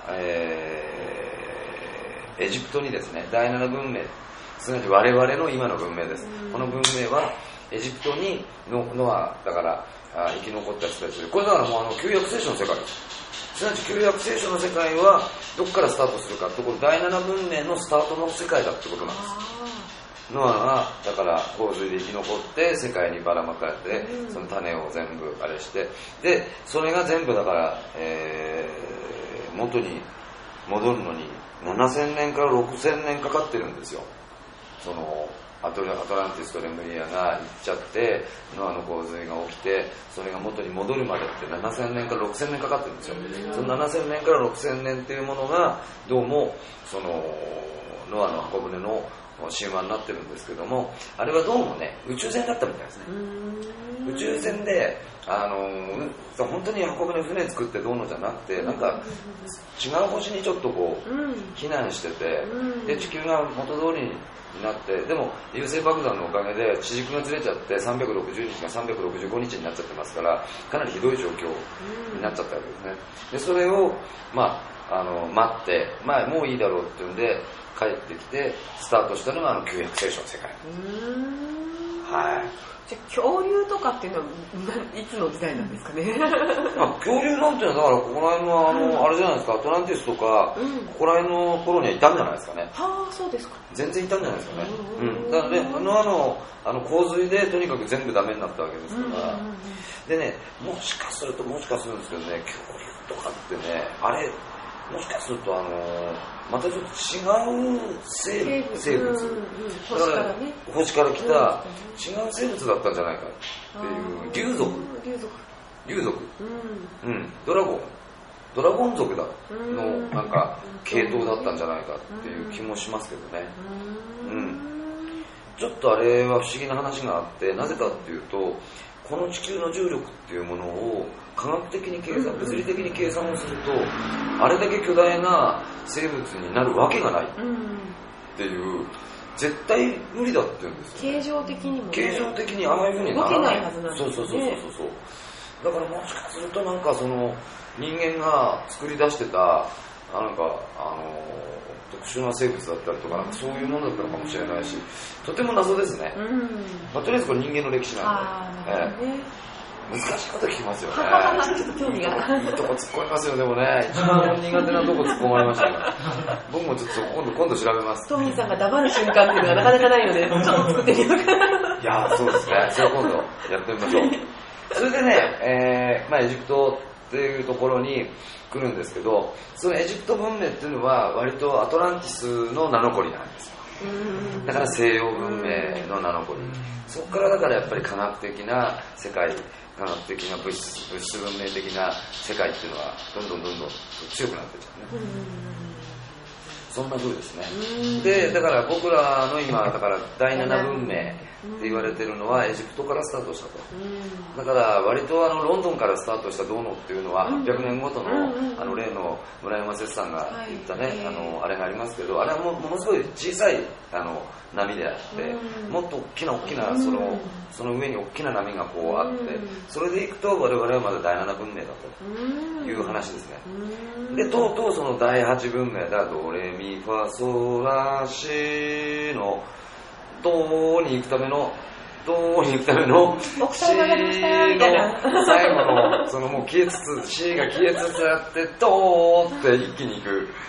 えー、エジプトにですね、第七文明、すなわち我々の今の文明です。この文明はエジプトに ノ, ノアだからあ生き残った人たちで、これだからもうあの旧約聖書の世界です。すなわち旧約聖書の世界はどこからスタートするかって、これ第七文明のスタートの世界だってことなんです。ノアがだから洪水で生き残って世界にばらまかれて、その種を全部あれして、でそれが全部だから、えー、元に戻るのにななせんねんからろくせんねんかかってるんですよ。そのアトランティスとレムリアが行っちゃってノアの洪水が起きて、それが元に戻るまでってななせんねんからろくせんねんかかってるんですよ。そのななせんねんからろくせんねんっていうものがどうもそのノアの箱舟の神話になってるんですけども、あれはどうもね宇宙船だったみたいですね。宇宙船であの本当に箱舟船作ってどうのじゃなくて、なんか違う星にちょっとこう避難してて、で地球が元通りになって、でも優星爆弾のおかげで地軸がずれちゃってさんびゃくろくじゅうにちがさんびゃくろくじゅうごにちになっちゃってますから、かなりひどい状況になっちゃったわけですね。でそれを、まあ、あの待って、まあ、もういいだろうっていうんで帰ってきてスタートしたのがあの旧約聖書の世界。はい。 じゃあ恐竜とかっていうのはいつの時代なんですかね。 まあ、恐竜なんていうのはだからここら辺のあの、うん、あれじゃないですか、アトランティスとか、うん、ここら辺の頃にはいたんじゃないですかね。 はあ、そうですか。 全然いたんじゃないですかね。うん。だからね、あのあのあの洪水でとにかく全部ダメになったわけですから、うんうんうん、でね、もしかするともしかするんですけどね、恐竜とかってね、あれもしかするとあのまたちょっと違う生物、生物、うんうん、星からね、星から来た違う生物だったんじゃないかっていう、竜族、 竜族、 竜族、うん、うん、ドラゴン、ドラゴン族だのなんか系統だったんじゃないかっていう気もしますけどね。うん、ちょっとあれは不思議な話があって、なぜかっていうと、この地球の重力っていうものを科学的に計算、物理的に計算をすると、あれだけ巨大な生物になるわけがないっていう、絶対無理だって言うんですよ、ね。 形状的にも、ね、 形状的にああいうふうにならない。 動けないはずなんですね。 そうそうそうそうそう。だからもしかするとなんかその人間が作り出してたなんかあの特殊な生物だったりとか、なんかそういうものだったのかもしれないし、とても謎ですね。うんまあ、とりあえずこれ人間の歴史なんで、あ、ねえー、難しいこと聞きますよね。 ちょっと興味がいいとこ突っ込みますよ。でもね、一番苦手なとこ突っ込まれましたが僕もちょっと今度今度調べます。 トミーさんが黙る瞬間っていうのがなかなかないので、ちょっと作ってみようかな。 いやそうですね。それ今度やってみましょう。それでね、えーまあ、エジプトっていうところに来るんですけど、そのエジプト文明っていうのは割とアトランティスの名残なんですよ。だから西洋文明の名残。そこからだからやっぱり科学的な世界、科学的な物質、物質文明的な世界っていうのはどんどんどんどん強くなっていっちゃうね。そんな風ですね。で、だから僕らの今だから第七文明って言われてるのはエジプトからスタートしたと。だから割とあのロンドンからスタートしたどうのっていうのははっぴゃくねんごとのあの例の村山節さんが言ったね、あのあれがありますけど、あれはもものすごい小さいあの波であって、もっと大きな大きなそのその上に大きな波がこうあって、それでいくと我々はまだ第七文明だという話ですね。でとうとうその第八文明だ、ドレミファソラシのどうに行くためのどうに行くための C の最後のそのもう消えつつ C が消えつつあってどうって一気に行く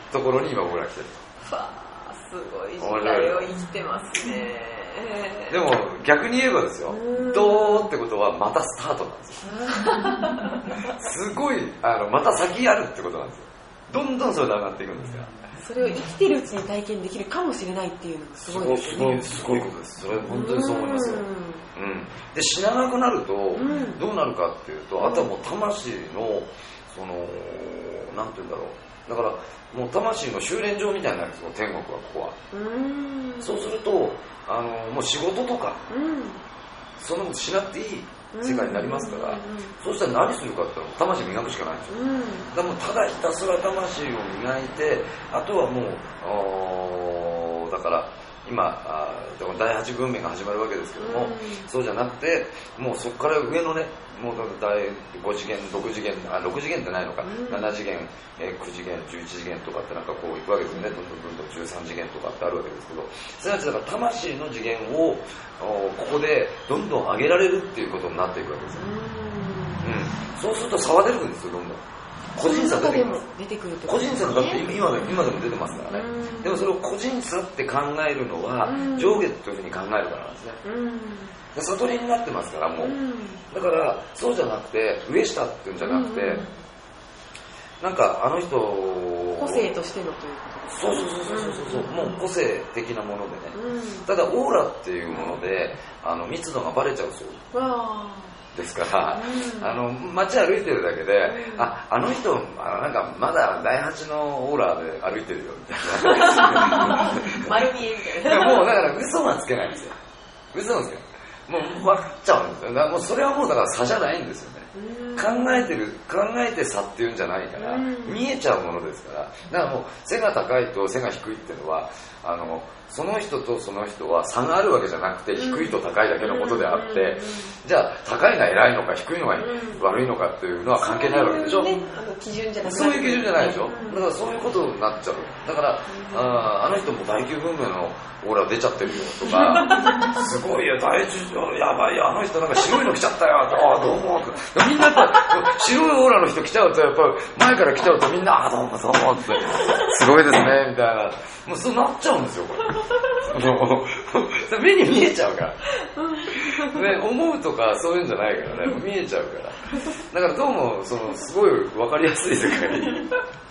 ところに今僕ら来てると。すごい時代を生きてますね。 でも逆に言えばですよ、どうってことはまたスタートなんですよ。すごいあのまた先やるってことなんですよ。どんどんそれで上がっていくんですから。 それを生きてるうちに体験できるかもしれないっていうのがすごいですよね。 すごいことです。それ本当にそう思いますよ。うん、で死ななくなるとどうなるかっていうと、あとはもう魂のそのなんていうんだろう。だからもう魂の修練場みたいになるんですよ、天国はここは。うんそうするとあのもう仕事とか、うん、そんなことしなくていい世界になりますから、うん、そうしたら何するかって言ったら魂磨くしかないんですよ。うん、だからもうただひたすら魂を磨いて、あとはもうだから今あだいはち軍命が始まるわけですけども、うん、そうじゃなくてもうそこから上のねもうだいご次元ろく次元あろく次元ってないのか、うん、なな次元、えー、く次元じゅういち次元とかってなんかこういくわけですよね。どんどんどんどんじゅうさん次元とかってあるわけですけど、すなわちだから魂の次元をここでどんどん上げられるっていうことになっていくわけですよ。うん、そうすると差は出てくるんですよ、どんどん。個人差出てくる。個人差だって今で今でも出てますからね。でもそれを個人差って考えるのは上下というふうに考えるからなんですね。で悟りになってますからもう。だからそうじゃなくて上下っていうんじゃなくて、なんかあの人個性としてのということですね。 そうそうそうそうそう、もう個性的なものでね。ただオーラっていうものであの密度がバレちゃうそうですから、うん、あの街歩いてるだけで、うん、ああの人あなんかまだだいはちのオーラで歩いてるよみたいな丸見えみたいな。 もうだから嘘はつけないんですよ。嘘はつけない。もう分かっちゃうんですよ。だからもうそれはもうだから差じゃないんですよね。考えてる考えて差っていうんじゃないから、見えちゃうものですから。だからもう背が高いと背が低いっていうのはあのその人とその人は差があるわけじゃなくて、低いと高いだけのことであって、じゃあ高いが偉いのか低いのが悪いのかっていうのは関係ないわけでしょ。そういう基準じゃないそういう基準じゃないでしょ。だからそういうことになっちゃう。だからあ, あの人も第九文明のオーラ出ちゃってるよとか、すごいよ第一やばいよあの人なんか白いの来ちゃったよと、あどうもみんなやっぱ白いオーラの人来ちゃうとやっぱ前から来ちゃうとみんなあどうもどうもってすごいですねみたいな、もうそうなっちゃうんですよこれ。もう目に見えちゃうから、ね、思うとかそういうんじゃないからね、見えちゃうから、だからどうもそのすごい分かりやすい世界に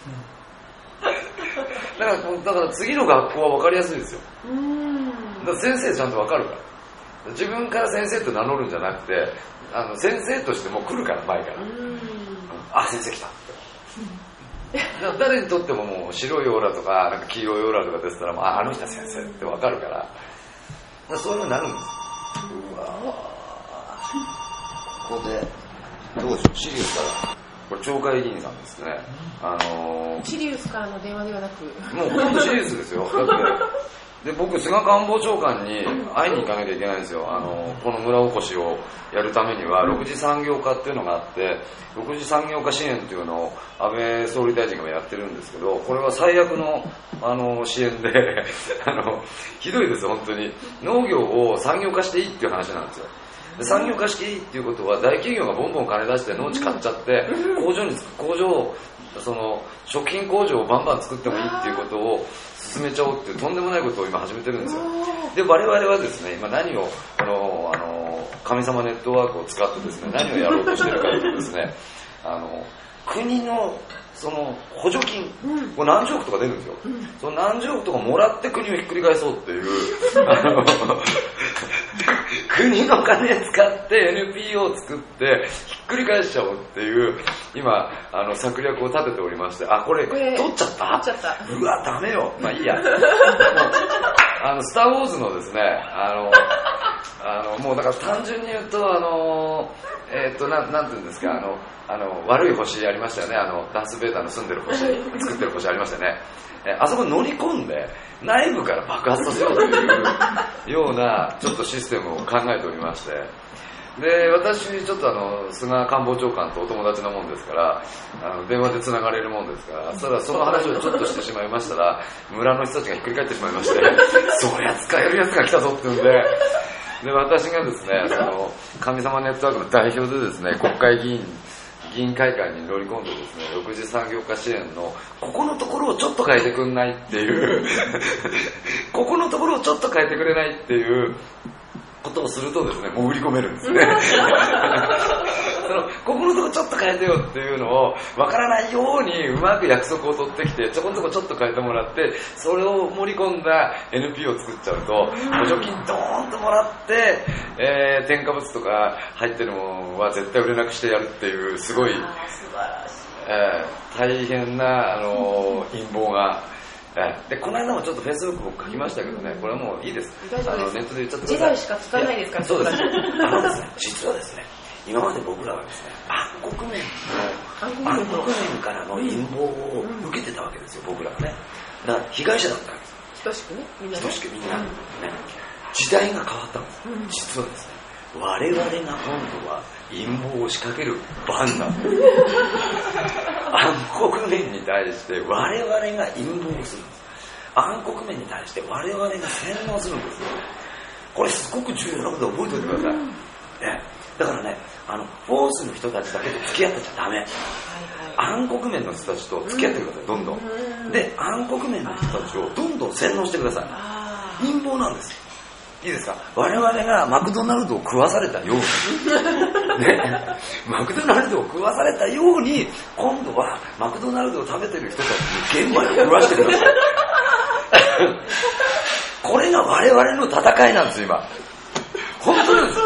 だからだから次の学校は分かりやすいですよ。だから先生ちゃんと分かるから、自分から先生と名乗るんじゃなくて、あの先生としてもう来るから前から、あ先生来たって誰にとってももう白いオーラとかなんか黄色いオーラとかですから、もう あ, あの人は先生って分かるから、だからそういうふうになるんです。うわここでどうでしょう、シリウスからこれ鳥海議員さんですね。あのー、 シリウスからの電話ではなくもうほとんどシリウスですよ。だってで僕菅官房長官に会いに行かなきゃいけないんですよ。あのー、この村おこしをやるためにはろく次産業化っていうのがあって、ろく次産業化支援っていうのを安倍総理大臣がやってるんですけど、これは最悪の、あのー、支援であのひどいです本当に。農業を産業化していいっていう話なんですよ。産業化していいっていうことは大企業がボンボン金出して農地買っちゃって工場に工場その食品工場をバンバン作ってもいいっていうことを進めちゃおうっていうとんでもないことを今始めてるんですよ。で我々はですね今何をあのあの神様ネットワークを使ってですね何をやろうとしてるかというとですね、あの国のその補助金、うん、これ何十億とか出るんですよ、うん、その何十億とかもらって国をひっくり返そうっていうあの国の金使って エヌピーオー を作ってひっくり返しちゃおうっていう今あの策略を立てておりまして、あこれ取っちゃった取っちゃった、 うわダメよ、まあいいやあのスターウォーズのですねあのあのもうだから単純に言うとあのえー、っとななんていうんですか、あのあの悪い星ありましたよね、あのダース・ベイダーの住んでる星作ってる星ありましたよね。えあそこに乗り込んで内部から爆発させようというようなちょっとシステムを考えておりまして、で私ちょっとあの菅官房長官とお友達なもんですから、あの電話でつながれるもんですから、それはその話をちょっとしてしまいましたら村の人たちがひっくり返ってしまいましてそりゃ使えるやつが来たぞっていうんで、で私がですねその神様ネットワークの代表でですね国会議員議議員会館に乗り込んでですね、ろく次産業化支援のここのところをちょっと変えてくんないっていうここのところをちょっと変えてくれないっていうことをするとですね、潜り込めるんですねそのここのところちょっと変えてよっていうのを分からないようにうまく約束を取ってきて、ちょこのとこちょっと変えてもらって、それを盛り込んだ エヌピーオー を作っちゃうと、補助金ドーンともらって、えー、添加物とか入ってるものは絶対売れなくしてやるっていう、すごい、えー、大変な、あのー、陰謀が、でこの間もちょっとフェイスブック僕書きましたけどね、これはもういいです。あのネットで言っちゃってください。 時代しかつかないですから。 そうです。あのですね、実はですね、今まで僕らはですね、暗黒面の暗黒面からの陰謀を受けてたわけですよ、僕らはね。だから被害者だったんです。 等しくね、みんな、ね。 等しくみんな、ね。時代が変わったんです。実はですね、我々が今度は陰謀を仕掛ける番なんです。暗黒面に対して我々が陰謀をするんです。暗黒面に対して我々が洗脳するんですよ。これすごく重要なことを覚えておいてください。ね、だからね、あのフォースの人たちだけと付き合ってちゃダメ。はいはい、暗黒面の人たちと付き合ってください、どんどん。で、暗黒面の人たちをどんどん洗脳してください。陰謀なんです。いいですか、我々がマクドナルドを食わされたように、ね、マクドナルドを食わされたように、今度はマクドナルドを食べてる人たちに玄米を食わしてくださいこれが我々の戦いなんです今。本当なんです。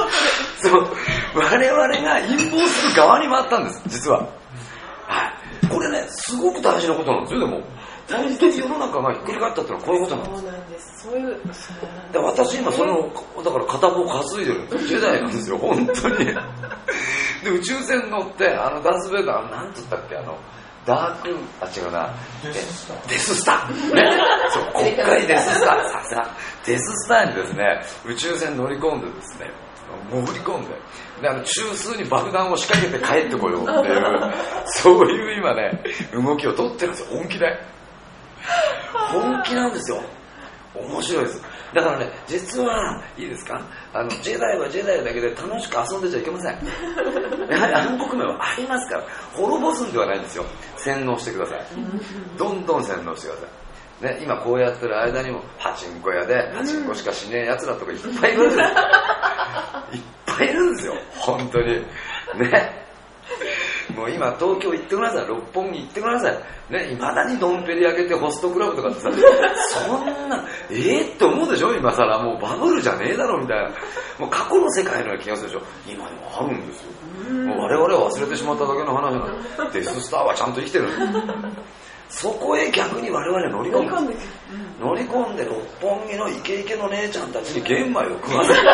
そう、我々が陰謀する側に回ったんです、実は。はい、これね、すごく大事なことなんですよ。でも本当に世の中がひっくり返ったってのはこういうことなんです。 そうなんです。そういう。 で、私今そのだから片方担いでるんです。ジェダイなんですよ、本当に。で、宇宙船乗ってあのダースベイダーなんつったっけ、あのダークあ違うなデススター。デススター。ね。そう、国会デススター。さすがデススターにですね、宇宙船乗り込んでですね、潜り込んで、であの中枢に爆弾を仕掛けて帰ってこようっていうそういう今ね動きを取ってるんですよ、本気で。本気なんですよ。面白いです。だからね、実はいいですか、あのジェダイはジェダイだけで楽しく遊んでちゃいけません。やはり暗黒面はありますから、滅ぼすんではないんですよ。洗脳してください。どんどん洗脳してください。ね、今こうやってる間にもパチンコ屋でパチンコしかしねえ奴らとかいっぱいいるんですよ。いっぱいいるんですよ、本当にね。もう今東京行ってください、六本木行ってくださいね、未だにドンペリ開けてホストクラブとかってさ、そんなえーって思うでしょ今さら。もうバブルじゃねえだろみたいな、もう過去の世界のような気がするでしょ。今でもあるんですよ。もう我々は忘れてしまっただけの話なの。デススターはちゃんと生きてる。そこへ逆に我々乗り込む。乗り込んで六本木のイケイケの姉ちゃんたちに玄米を食わせる。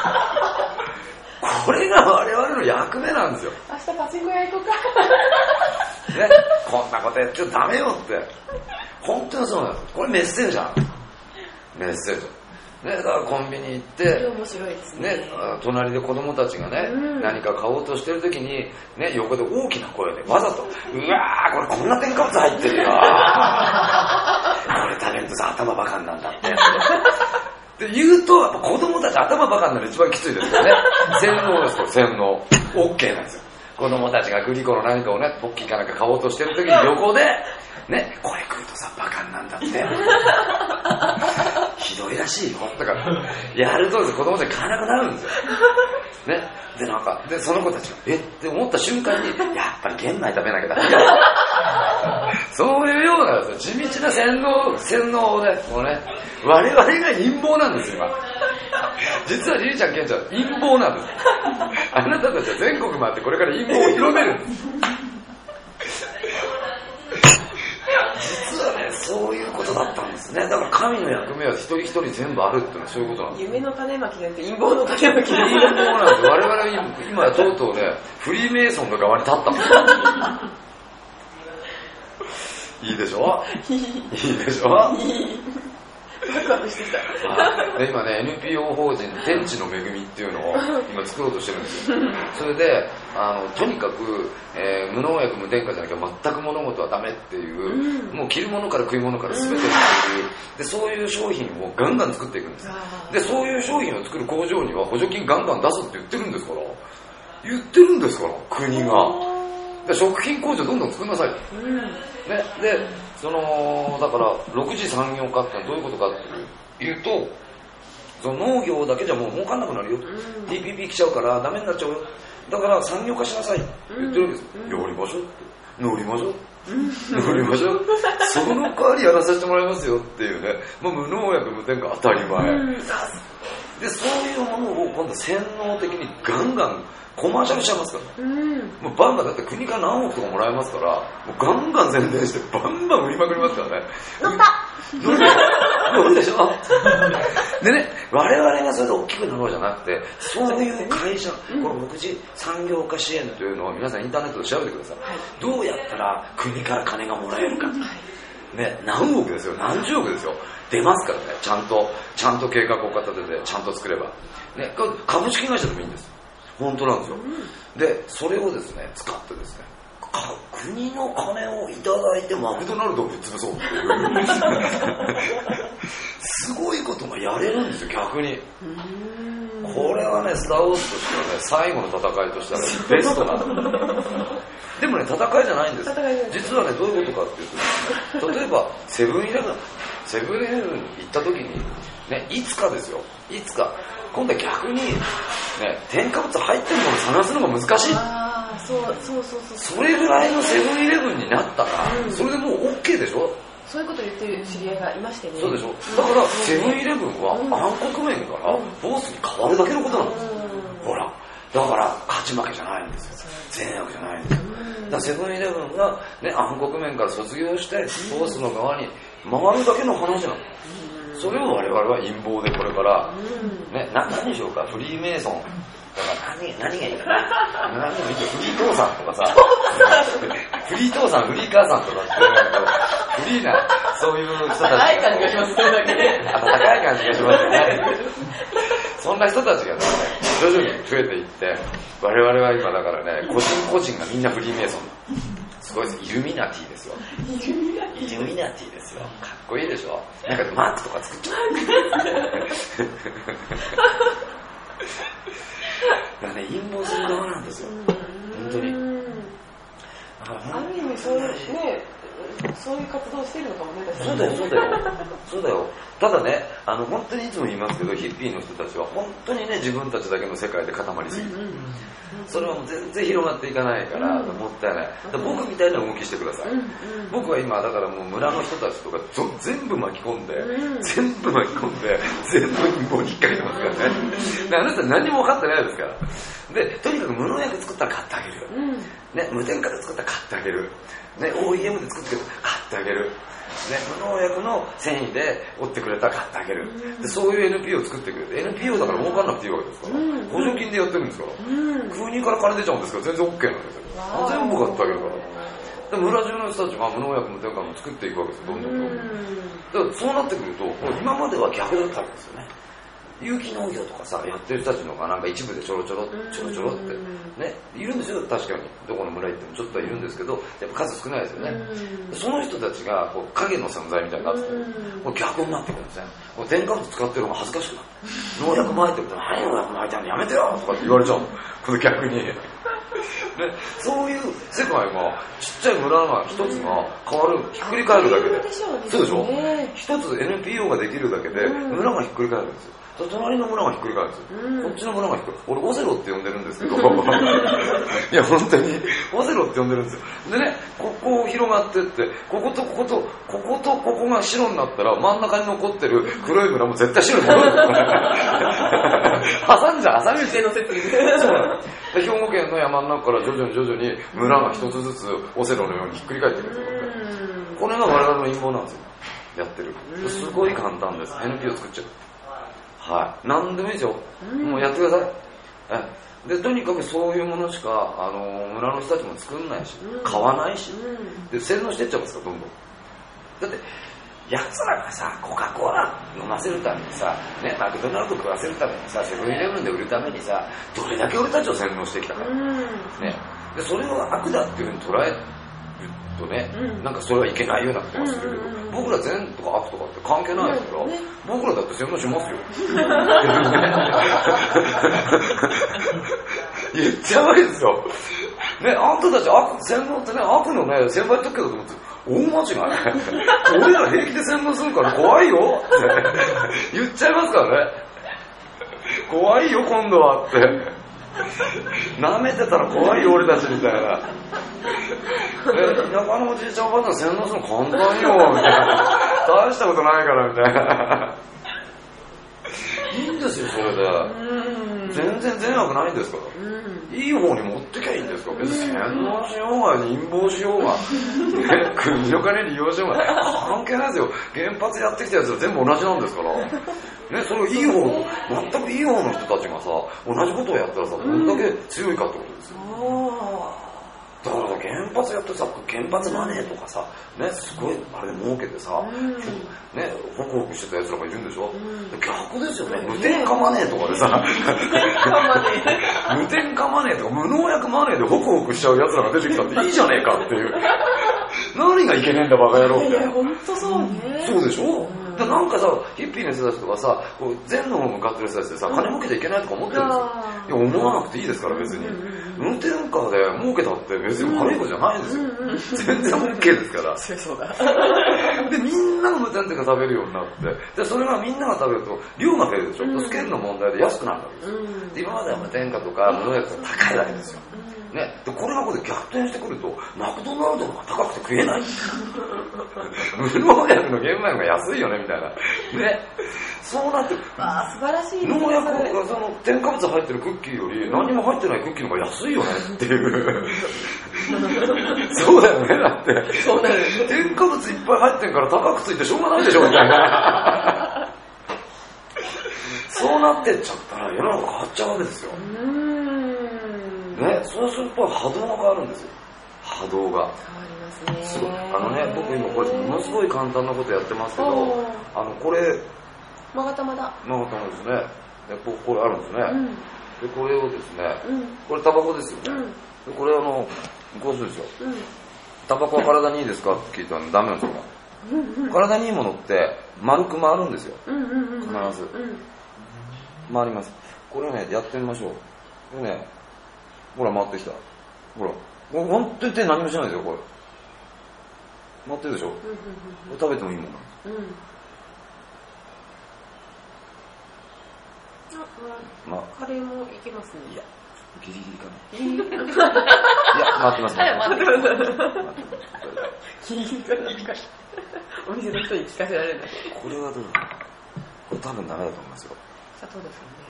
これが我々の役目なんですよ。 明日パチンコ屋行こうか。 ね、こんなことやっちゃダメよって。本当にそうなんです。これメッセージャー。メッセージ。ね、だからコンビニ行って、 面白いですね。 ね、隣で子供たちがね、うん、何か買おうとしてる時に、ね、横で大きな声でわざと、うわー、これこんな添加物入ってるよ。これ食べるとさ、頭バカになんだって。って言うと、やっぱ子供たち頭バカになる一番きついですよね。洗脳ですよ、洗脳。OK なんですよ。子供たちがグリコの何かをね、ポッキーかなんか買おうとしてる時に横で、ね、これ食うとさ、バカになんだって。ひどいらしいよ。だから、やるとです子供たち買わなくなるんですよ。ね。で、なんか、で、その子たちが、えって思った瞬間に、やっぱり玄米食べなきゃダメだ。そういうような地道な洗脳、洗脳をね、もうね、我々が陰謀なんですよ、今。実はじいちゃん、けんちゃん、陰謀なんです。あなたたちは全国回ってこれから陰謀を広めるんです。実はね、そういうことだったんですね。だから神の役目は一人一人全部あるっていうのはそういうことなんです。 夢の種まきなんて陰謀の種まきなんて陰謀なんですよ。我々は今はとうとうね、フリーメイソンの側に立ったんですよ。いいでしょいいでしょいい。 ワクワクしてきた。 で今ね エヌピーオー 法人天地の恵みっていうのを今作ろうとしてるんですよ。それであのとにかく、えー、無農薬無添加じゃなきゃ全く物事はダメっていう、うん、もう着るものから食い物から全てっていう、でそういう商品をガンガン作っていくんです。でそういう商品を作る工場には補助金ガンガン出すって言ってるんですから言ってるんですから国が。 で食品工場どんどん作りなさい、うんね、でそのだからろくじ産業化ってどういうことかっていうと、その農業だけじゃもう儲かんなくなるよ、うん、ティーピーピー 来ちゃうからダメになっちゃうよ、だから産業化しなさいって言ってるわけです、うん、やりましょうって乗りましょう乗りましょうその代わりやらさせてもらいますよっていうね、まあ、無農薬無添加当たり前、うん、でそういうものを今度洗脳的にガンガンコマーシャルしちゃいますから、うん、もうバンバンだって国から何億とかもらえますから、もうガンガン宣伝してバンバン売りまくりますからね。 乗った乗る乗るでしょでね、我々がそれで大きくなろうじゃなくて、そういう会社、うん、このろくじ産業化支援というのを皆さんインターネットで調べてください、はい、どうやったら国から金がもらえるか、はいね、何億ですよ、何十億ですよ、出ますからね、ちゃんとちゃんと計画を立ててちゃんと作れば、ね、株式会社でもいいんです、本当なんですよ、うん、でそれをですね使ってですね、国の金をいただいてマクドナルドをぶっ潰そうっていうすごいことがやれるんですよ、逆に。これはね、スター・ウォーズとしてはね、最後の戦いとしては、ね、ベストなのでもね、戦いじゃないんです。実はね、どういうことかっていうと、例えばセブンイレブンセブンイレブンに行った時に、ね、いつかですよ、いつか今度は逆に、ね、添加物入ってるものを探すのが難しい。 あー、そうそうそうそう。 それぐらいのセブンイレブンになったら、うん、それでもう OK でしょ。 そういうこと言ってる知り合いがいましてね。 そうでしょ。だからセブンイレブンは暗黒面からボスに変わるだけのことなんですよ、うん、ほらだから勝ち負けじゃないんですよ、善悪じゃないんですよ、うん、だからセブンイレブンが、ね、暗黒面から卒業してボスの側に回るだけの話なの、うん、それを我々は陰謀でこれから、うんね、な何にしようか、フリーメイソンだから何, 何がいいかな何でもいいよ、フリー父さんとかさフリー父さん、フリー母さんとかっていうフリーなそういう人たち温かい感じがしますね、温かい感じがしますよねそんな人たちがね徐々に増えていって、我々は今だからね、個人個人がみんなフリーメイソンすごいです、イルミナティですよ、イルミナティイルミナティですよ、かっこいいでしょ、なんかマークとか作っちゃうだからね、陰謀する側なんですよ、本当に。 ある意味そういうね、そういう活動してるのかもね。 そうだよ、そうだよ、そうだよ。ただね、あの本当にいつも言いますけど、ヒッピーの人たちは本当にね、自分たちだけの世界で固まりすぎる。うんうん、それはもう全然広がっていかないから、うん、もったいない。だ僕みたいな動きしてください。うんうん、僕は今だからもう村の人たちとか全部巻き込んで、うん、全部巻き込んで、全部陰謀に引っ掛けてますからね。であなた何も分かってないですから。でとにかく無農薬作ったら買ってあげる、うんね、無添加で作ったら買ってあげる、ね、オーイーエム で作ってくれたら買ってあげる、ね、無農薬の繊維で折ってくれたら買ってあげる、うん、でそういう エヌピーオー を作ってくれて エヌピーオー だから儲かんなくていいわけですから、うん、補助金でやってるんですから、うん、国から金出ちゃうんですから全然 OK なんですよ、全部買ってあげるからで村中の人たちが無農薬無添加も作っていくわけですよ、どんどんどんどん、うん、だからそうなってくると今までは逆だったわけですよね。有機農業とかさやってる人たちのがなんか一部でちょろちょろちょろちょろってねいるんですよ、確かにどこの村行ってもちょっとはいるんですけどやっぱ数少ないですよね。その人たちがこう影の存在みたいになっててこれ逆になってくるんですね。これ添加物使ってるのが恥ずかしくなって農薬撒いてると何農薬撒いてるのやめてよとかって言われちゃうのこれ逆にね、そういう世界がちっちゃい村が一つが変わるひっくり返るだけでそうでしょ、一つ エヌピーオー ができるだけで村がひっくり返るんですよ。隣の村がひっくり返るんですよ、うん、こっちの村がひっくり俺オセロって呼んでるんですけどいや本当にオセロって呼んでるんですよ。でねここを広がってってこことこことこことここが白になったら真ん中に残ってる黒い村も絶対白に戻る挟んじゃ挟み捨ての設備そうなので兵庫県の山の中から徐々に徐々に村が一つずつオセロのようにひっくり返ってくる、うん、これが我々の陰謀なんですよ、やってるすごい簡単です。 エヌピーオー 作っちゃう、はい、何でもいいですよ、うん、もうやってください。えでとにかくそういうものしかあの村の人たちも作んないし、うん、買わないし、うん、で洗脳してっちゃいますからどんどん。だってやつらがさコカ・コーラ飲ませるためにさ、ね、マクドナルド食わせるためにさセブンイレブンで売るためにさどれだけ俺たちを洗脳してきたか、うんね、でそれを悪だっていうふうに捉えるとね、うん、なんかそれはいけないようなことがするけど、うんうんうん、僕ら善とか悪とかって関係ないですから、うんね、僕らだって洗脳しますよ言っちゃうわけですよ。 ね、あんたたち悪、洗脳ってね、悪のね、先輩特許だと思って、大間違い。俺ら平気で洗脳するから怖いよって言っちゃいますからね。怖いよ、今度はって。舐めてたら怖いよ、俺たちみたいな。え、田舎のおじいちゃんおばあちゃん洗脳するの簡単よ、みたいな。大したことないから、みたいな。いいんですよ、それで。全然善悪ないんですから。いい方に持ってきゃいいんですから。別に洗脳しようが、陰謀しようが、ね、国の金利用しようが、関係ないですよ。原発やってきたやつは全部同じなんですから。ね、それをいい方、全くいい方の人たちがさ、同じことをやったらさ、どんだけ強いかってことですよ。だからさ、原発やってさ、原発マネーとかさ、ね、すごいあれ儲けてさ、ね、ホクホクしてたやつらがいるんでしょ。逆ですよね、無添加マネーとかでさ、無添加マネーとか無農薬マネーでホクホクしちゃうやつらが出てきたっていいじゃねえかっていう。何がいけねえんだバカ野郎って。 いや、ほんとそうね。 そうでしょ。だなんかさ、ヒッピーの人たちとかさ、こう善の方向かってる人たちでさ、金儲けちゃいけないとか思ってるんですよ。いや、思わなくていいですから、別に。運転家で儲けたって別に悪いことじゃないんですよ。全然 OK ですから。 そうだ。 で、みんなが無添加食べるようになって、で、それがみんなが食べると量が増えるでしょ。うん、スケールの問題で安くなるわけですよ。うん、で今までは無添加とか無農薬が高いわけですよ。ね、でこれがここで逆転してくるとマクドナルドが高くて食えない無農薬の玄米が安いよねみたいなね、そうなってああ素晴らしい、ね、 農薬がその添加物入ってるクッキーより何も入ってないクッキーの方が安いよねっていうそうだよね、だってそうだよね、 添加物いっぱい入ってるから高くついてしょうがないでしょみたいなそうなってっちゃったら世の中変わっちゃうわけですよ。ね、そうすると波動が変わるんですよ。波動が変わりますね。 すごい。あのね、僕今これものすごい簡単なことやってますけど、あのこれまがたまだ。 まがたまですね。でここれあるんですね。うん、でこれをですね、うん、これタバコですよね。うん、でこれあのこうするんですよ。うん、タバコは体にいいですかって聞いたらダメなんですよ。うんうん、体にいいものって丸く回るんですよ。うんうんうん、必ず、うん、回ります。これをねやってみましょう。これね。ほら回ってきた。ほら、本当に手何もしないですよこれ。回ってるでしょ。うんうんうん、食べてもいいもんなんです。 うん。あ、まあ、カレーもいけますね。 いや、ギリギリかな。いや、回ってますね。 回ってます。ギリギリかな。お店の人に聞かせられない。 これはどうだろう。これ多分ダメだと思いますよ。 砂糖ですよね。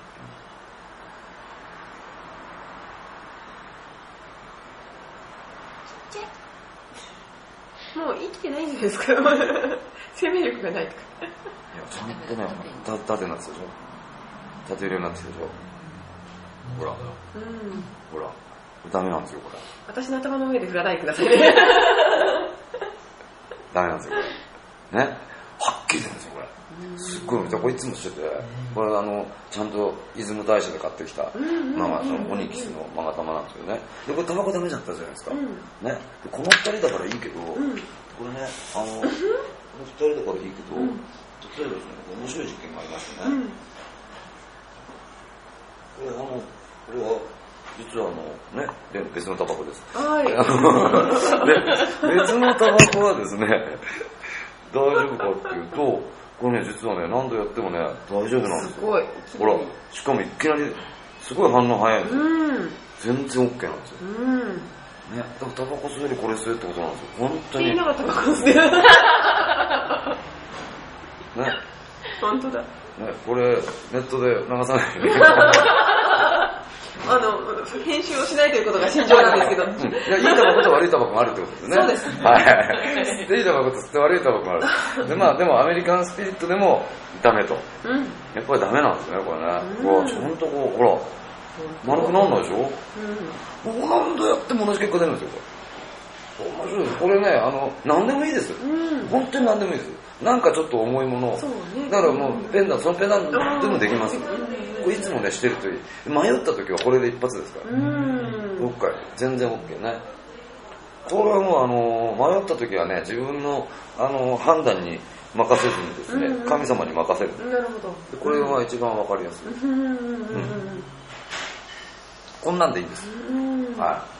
もう生きてないんじゃないですか生命力がないとかいやちゃんとね縦になってたでしょ、縦入れになってたでしょ、ほら、うん、ほらダメなんですよこれ。 私の頭の上で振らないでくださいねダメなんですよこれね、はっきり出るんですよこれ。すっごい、これいつもしてて、これあのちゃんと出雲大社で買ってきた、まあまあそのオニキスのまがたまなんですよね。でこれタバコダメだったじゃないですか。ね、でこの二人だからいいけど、これねあのこの二人だからいいけど、例えばですね面白い実験がありましてね。これあのこれは実はあのね別のタバコです。はい。で別のタバコはですね大丈夫かっていうと。これね、実はね、何度やってもね、大丈夫なんですよ。すごい。ほら、しかもいきなり、すごい反応早いんですよ。うん、全然 OK なんですよ。うん、ね、だからタバコ吸えるこれ吸えってことなんですよ。本当に。 みんながタバコ吸える。ね。本当だ。ね、 これ、ネットで流さないで。 あの、編集をしないということが信条なんですけど。うん、いや、いいタバコと悪いタバコもあるってことですね。 そうです。 はい。で、いいタバコと吸って悪いタバコもある。で、まあ、でもアメリカンスピリットでもダメと。うん、やっぱりダメなんですね、これね。うん、ちゃんとこう、ほら、丸くなんないでしょ。うん。こう何度やっても同じ結果出るんですよ、これ。面白いです。これね、あの、何でもいいです。うん、本当に何でもいいです。なんかちょっと重いものを。そうね。だからもう、ペンダント、そのペンダントでもできます。これいつもね、してるといい。迷った時はこれで一発ですから。うん。ろっかい。全然 OK ね。これはもう、あの、迷った時はね、自分の、あの、判断に任せずにですね、うん、神様に任せる。 なるほど。 これは一番わかりやすい。うん。うん、こんなんでいいんです。うん、はい。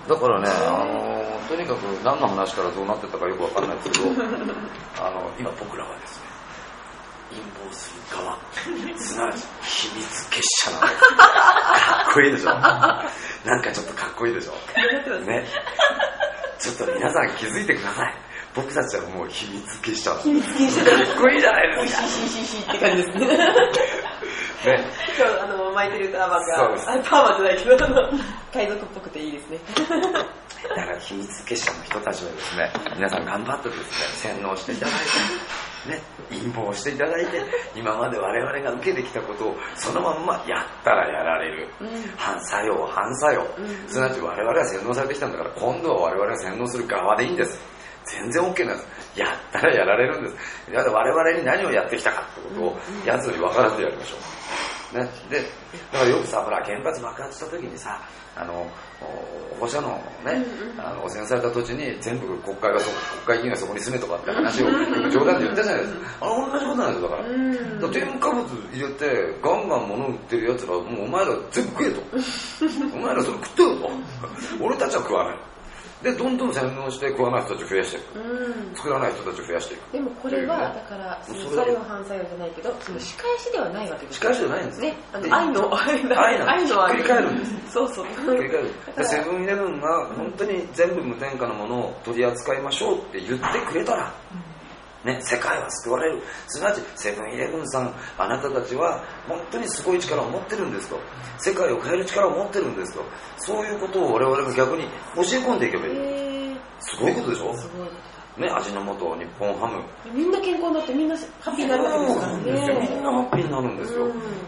だからね、あのー、とにかく何の話からどうなってたかよくわかんないですけどあの今僕らはですね陰謀する側すなわち秘密結社なのですかっこいいでしょなんかちょっとかっこいいでしょね、ちょっと皆さん気づいてください。僕たちはもう秘密結社秘密結社かっこいいじゃないですか。 シーシーシーって感じですねね、 今日あの巻いてるターバンがそうです、 ターバンじゃないけどあの海賊っぽくていいですねだから秘密結社の人たちはですね、皆さん頑張ってですね、洗脳していただいて、ね、陰謀していただいて、今まで我々が受けてきたことをそのまんまやったらやられる、うん、反作用反作用、うん、すなわち我々が洗脳されてきたんだから、今度は我々が洗脳する側でいいんです。全然 OK なんです。やったらやられるんです。だから我々に何をやってきたかってことを奴に分からせてやりましょう、ね、でだからよくさ、ほら原発爆発した時にさ、あの放射能ね、あの汚染された土地に全部国会がそ国会議員がそこに住めとかって話を冗談で言ったじゃないですか。あれ同じことなんですよ。だからだから添加物入れてガンガン物売ってるやつら、もうお前ら全部食えとお前らそれ食ってよと俺たちは食わないで、どんどん洗脳して食わない人たちを増やしていく、うん、作らない人たちを増やしていく。 でもこれは、ね、だからその作用反作用じゃないけど、その仕返しではないわけです。 仕返しじゃないんですね。あの愛の愛の愛の愛の繰り返るんです。 そうそう。 繰り返る。セブンイレブンが本当に全部無添加のものを取り扱いましょうって言ってくれたら。ね、世界は救われる。すなわちセブンイレブンさん、あなたたちは本当にすごい力を持ってるんですと、世界を変える力を持ってるんですと、そういうことを我々が逆に教え込んでいけばいい。すごいことでしょ。すごいね、味の素、日本ハム、 みんな健康になってみんなハッピーになるわけですからね。 みんなハッピーになるんですよ、うん、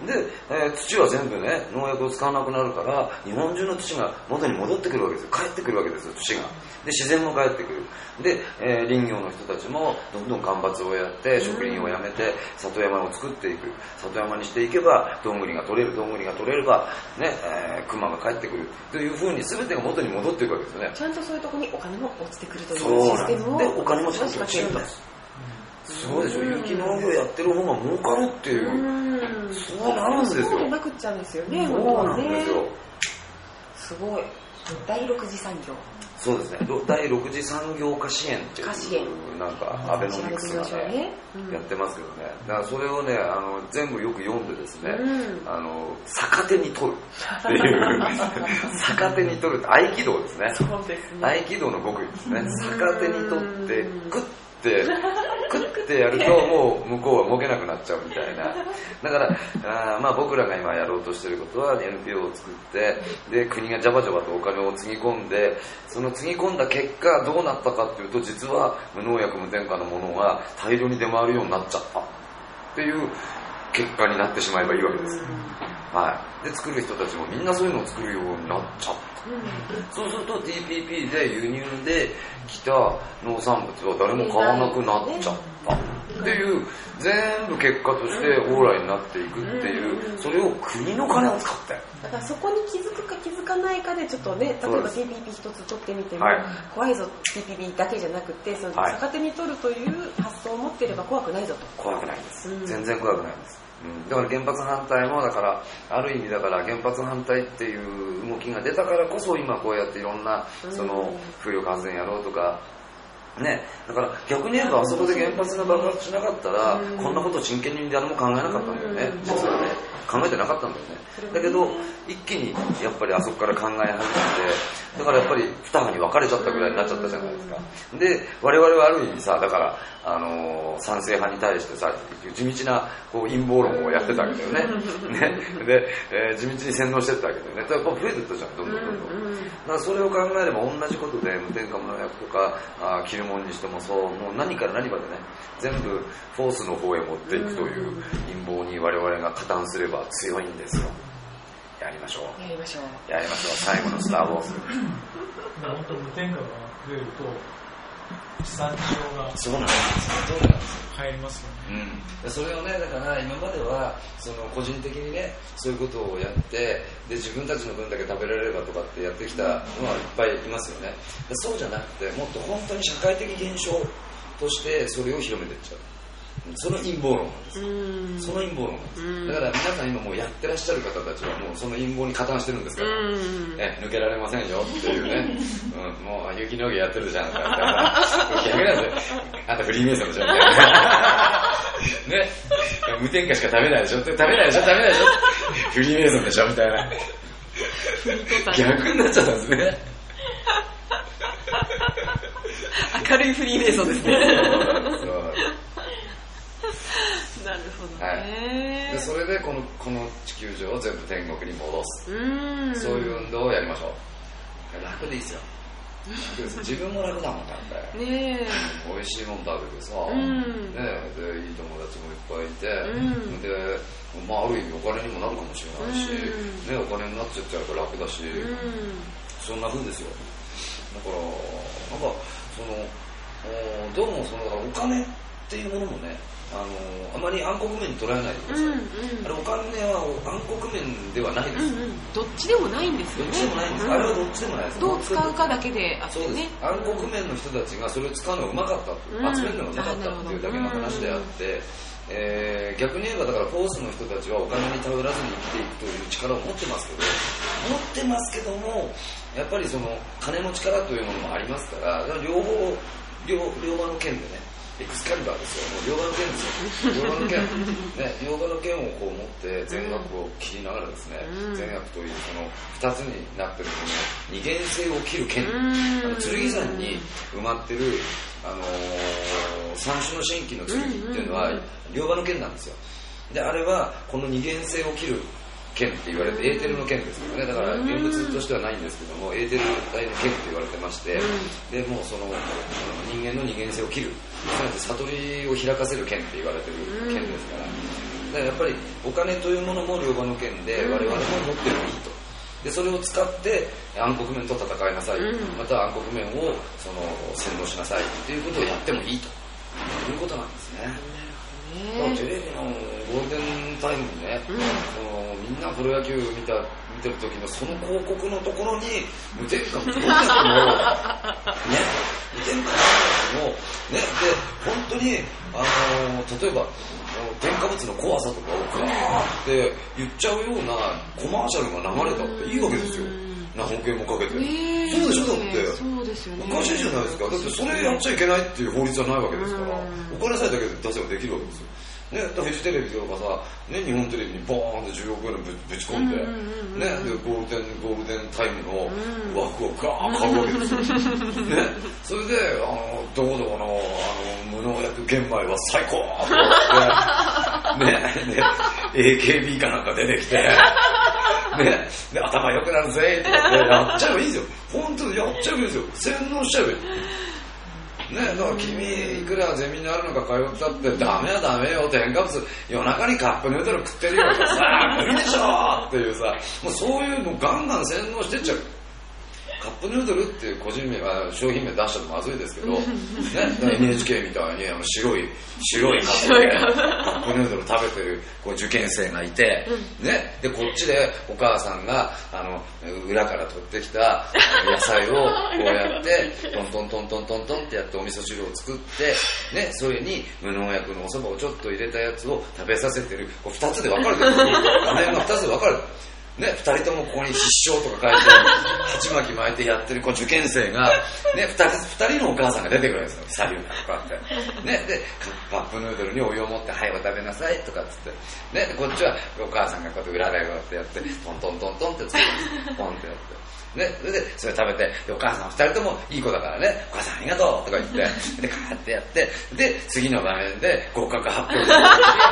で、えー、土は全部ね、農薬を使わなくなるから日本中の土が元に戻ってくるわけですよ。帰ってくるわけですよ、土が。で、自然も帰ってくる。で、えー、林業の人たちもどんどん間伐をやって植林をやめて里山を作っていく。里山にしていけばどんぐりが取れる、どんぐりが取れればね、えー、熊が帰ってくるというふうに全てが元に戻っていくわけですよね。 ちゃんとそういうところにお金も落ちてくるというシステムを、 でお金もちゃんと落ちるんです。すごいでしょ。有機農業やってる方が儲かるっていう、うそうなるんですよ。 そうでなくっちゃうんですよね。 そうなんですよ。 すごい。第六次産業。 そうですね。第六次産業化支援っていうなんかアベノミクスがね、やってますけどね。だからそれをね、あの全部よく読んでですね、うん、あの逆手に取るっていう逆手に取るって合気道ですね。 そうですね。 合気道の極意ですね。逆手に取ってグッてクッてやるともう向こうは動けなくなっちゃうみたいな。だからあまあ僕らが今やろうとしていることは エヌピーオー を作って、で国がジャバジャバとお金をつぎ込んで、そのつぎ込んだ結果どうなったかっていうと、実は無農薬無添加のものが大量に出回るようになっちゃったっていう結果になってしまえばいいわけです。はい。で作る人たちもみんなそういうのを作るようになっちゃった。そうすると ティーピーピー で輸入で来た農産物は誰も買わなくなっちゃったっていう、全部結果として往来になっていくっていう、それを国の金を使って、 だからそこに気づくか気づかないかでちょっとね、例えば ティーピーピー 一つ取ってみても、はい、怖いぞ ティーピーピー だけじゃなくて、その逆手に取るという発想を持っていれば怖くないぞと。 怖くないんです、うん、全然怖くないんです。だから原発反対も、だからある意味だから原発反対っていう動きが出たからこそ今こうやっていろんなその風力発電やろうとかね、だから逆に言えばあそこで原発が爆発しなかったらこんなことを真剣に誰も考えなかったんだよね。実はね、考えてなかったんだよね。だけど一気にやっぱりあそこから考え始めて、だからやっぱり二派に分かれちゃったぐらいになっちゃったじゃないですか。で我々はある意味さ、だからあのー、賛成派に対してさ、地道なこう陰謀論をやってたわけだよね。ねで、えー、地道に洗脳してったわけだよね。だからやっぱ増えてったじゃん、どんどんどんどん。だからそれを考えれば同じことで、無添加無農薬とかあ着るものにしてもそう、もう何から何までね、全部フォースの方へ持っていくという陰謀に我々が加担すれば強いんですよ。やりましょう。 やりましょう。 やりましょう。最後のスターウォーズ。 本当無添加が増えると地産地消がそうなんです。そうなんです。 入りますよね。 うん。それをね、だから今まではその個人的にね、そういうことをやって、で自分たちの分だけ食べられればとかってやってきたのはいっぱいいますよね。そうじゃなくて、もっと本当に社会的現象としてそれを広めていっちゃう。 その陰謀論なんですよ。その陰謀論なんです。だから皆さん今もうやってらっしゃる方たちはもうその陰謀に加担してるんですから、え抜けられませんよっていうね、うん、もう雪の上やってるじゃんか逆なんですよ。あんたフリーメイソンでしょみたいなね、無添加しか食べないでしょ食べないでしょ食べないでしょフリーメイソンでしょみたいな逆になっちゃったんですね。 明るいフリーメイソンですね。なるほどね、 はい、でそれでこの、この地球上を全部天国に戻す、うんそういう運動をやりましょう。楽でいいですよ。楽です自分も楽だもんだってねえ美味しいもん食べてさ、うん、ねでいい友達もいっぱいいて、うん、で、まあ、ある意味お金にもなるかもしれないし、うんね、お金になっちゃっちゃうから楽だし、うん、そんな風ですよ。だからなんかそのどうもそのお金っていうものもねあのあまり暗黒面に捉えないでください、うんうん、あれお金は暗黒面ではないです、うんうん、 どっちでもないんですよね。 どっちでもないんです、うん、あれはどっちでもないです。 どう使うかだけであってね。そうです。 暗黒面の人たちがそれを使うのがうまかった、うん、集めるのがうまかったっていうだけの話であって、うんえー、逆に言えばだからフォースの人たちはお金に頼らずに生きていくという力を持ってますけど持ってますけどもやっぱりその金の力というものもありますから両方 両, 両刃の剣でねエクスカリバーですよ。もう両刃の剣ですよ。両刃の剣、ね、両刃の剣をこう持って全額を切りながらですね、うん、全額というその二つになってるこの二元性を切る剣、うん、あの剣山に埋まってるあのー、三種の神器の剣っていうのは両刃の剣なんですよ。であれはこの二元性を切る剣って言われてエーテルの剣ですけどねだから現物としてはないんですけどもエーテル体の剣って言われてましてでもうその人間の二元性を切る悟りを開かせる剣って言われてる剣ですからだからやっぱりお金というものも両刃の剣で我々も持ってるのいいとでそれを使って暗黒面と戦いなさいまた暗黒面をその洗脳しなさいっていうことをやってもいいということなんですね。だからテレビのゴールデンタイムにね、うん、のみんなプロ野球見た見てる時のその広告のところに無添加無添加のね無添加のねで本当にあの例えば添加物の怖さとかをガーって言っちゃうようなコマーシャルが流れたっていいわけですよ。な保険もかけて、えー、そうでしょだってそうですよねおかしいじゃないですか。だってそれやっちゃいけないっていう法律はないわけですからお金さえだけで出せばできるわけですよね、フジテレビとかさ、ね、日本テレビにボーンってじゅうおくえんぶぶち込んで、うんうんうんうん、ね、でゴールデンゴールデンタイムの枠をガーッ買うわけですよ、ね、それであのどこどこのあの無農薬玄米は最高って、ねね、エーケービー かなんか出てきてね、で頭良くなるぜってやっちゃえばいいんですよ。本当にやっちゃえばいいんですよ。洗脳しちゃえばいい。ね、だから君いくらゼミになるのか通ったってダメやダメよ添加物夜中にカップヌードル食ってるよとかさ無理でしょっていうさもうそういうのガンガン洗脳してっちゃう。カップヌードルっていう個人名は商品名出したらまずいですけど、ね、エヌエイチケー みたいにあの白い白いカップでカップヌードル食べてるこう受験生がいて、ね、でこっちでお母さんがあの裏から取ってきた野菜をこうやってトントントントントントンってやってお味噌汁を作って、ね、それに無農薬のお蕎麦をちょっと入れたやつを食べさせてるこれふたつで分かる画面がふたつで分かるね、二人ともここに失笑とか書いて鉢巻き巻いてやってるこう受験生が、ね、二人、二人のお母さんが出てくるんですよ左右からこうやって、ね、でカップヌードルにお湯を持ってはいお食べなさいとかっつって、ね、でこっちはお母さんがこうやって裏でこうやってやってトントントントンってつけてポンってやってね、それでそれ食べてでお母さん二人ともいい子だからねお母さんありがとうとか言ってでカーってやってで次の場面で合格発表カ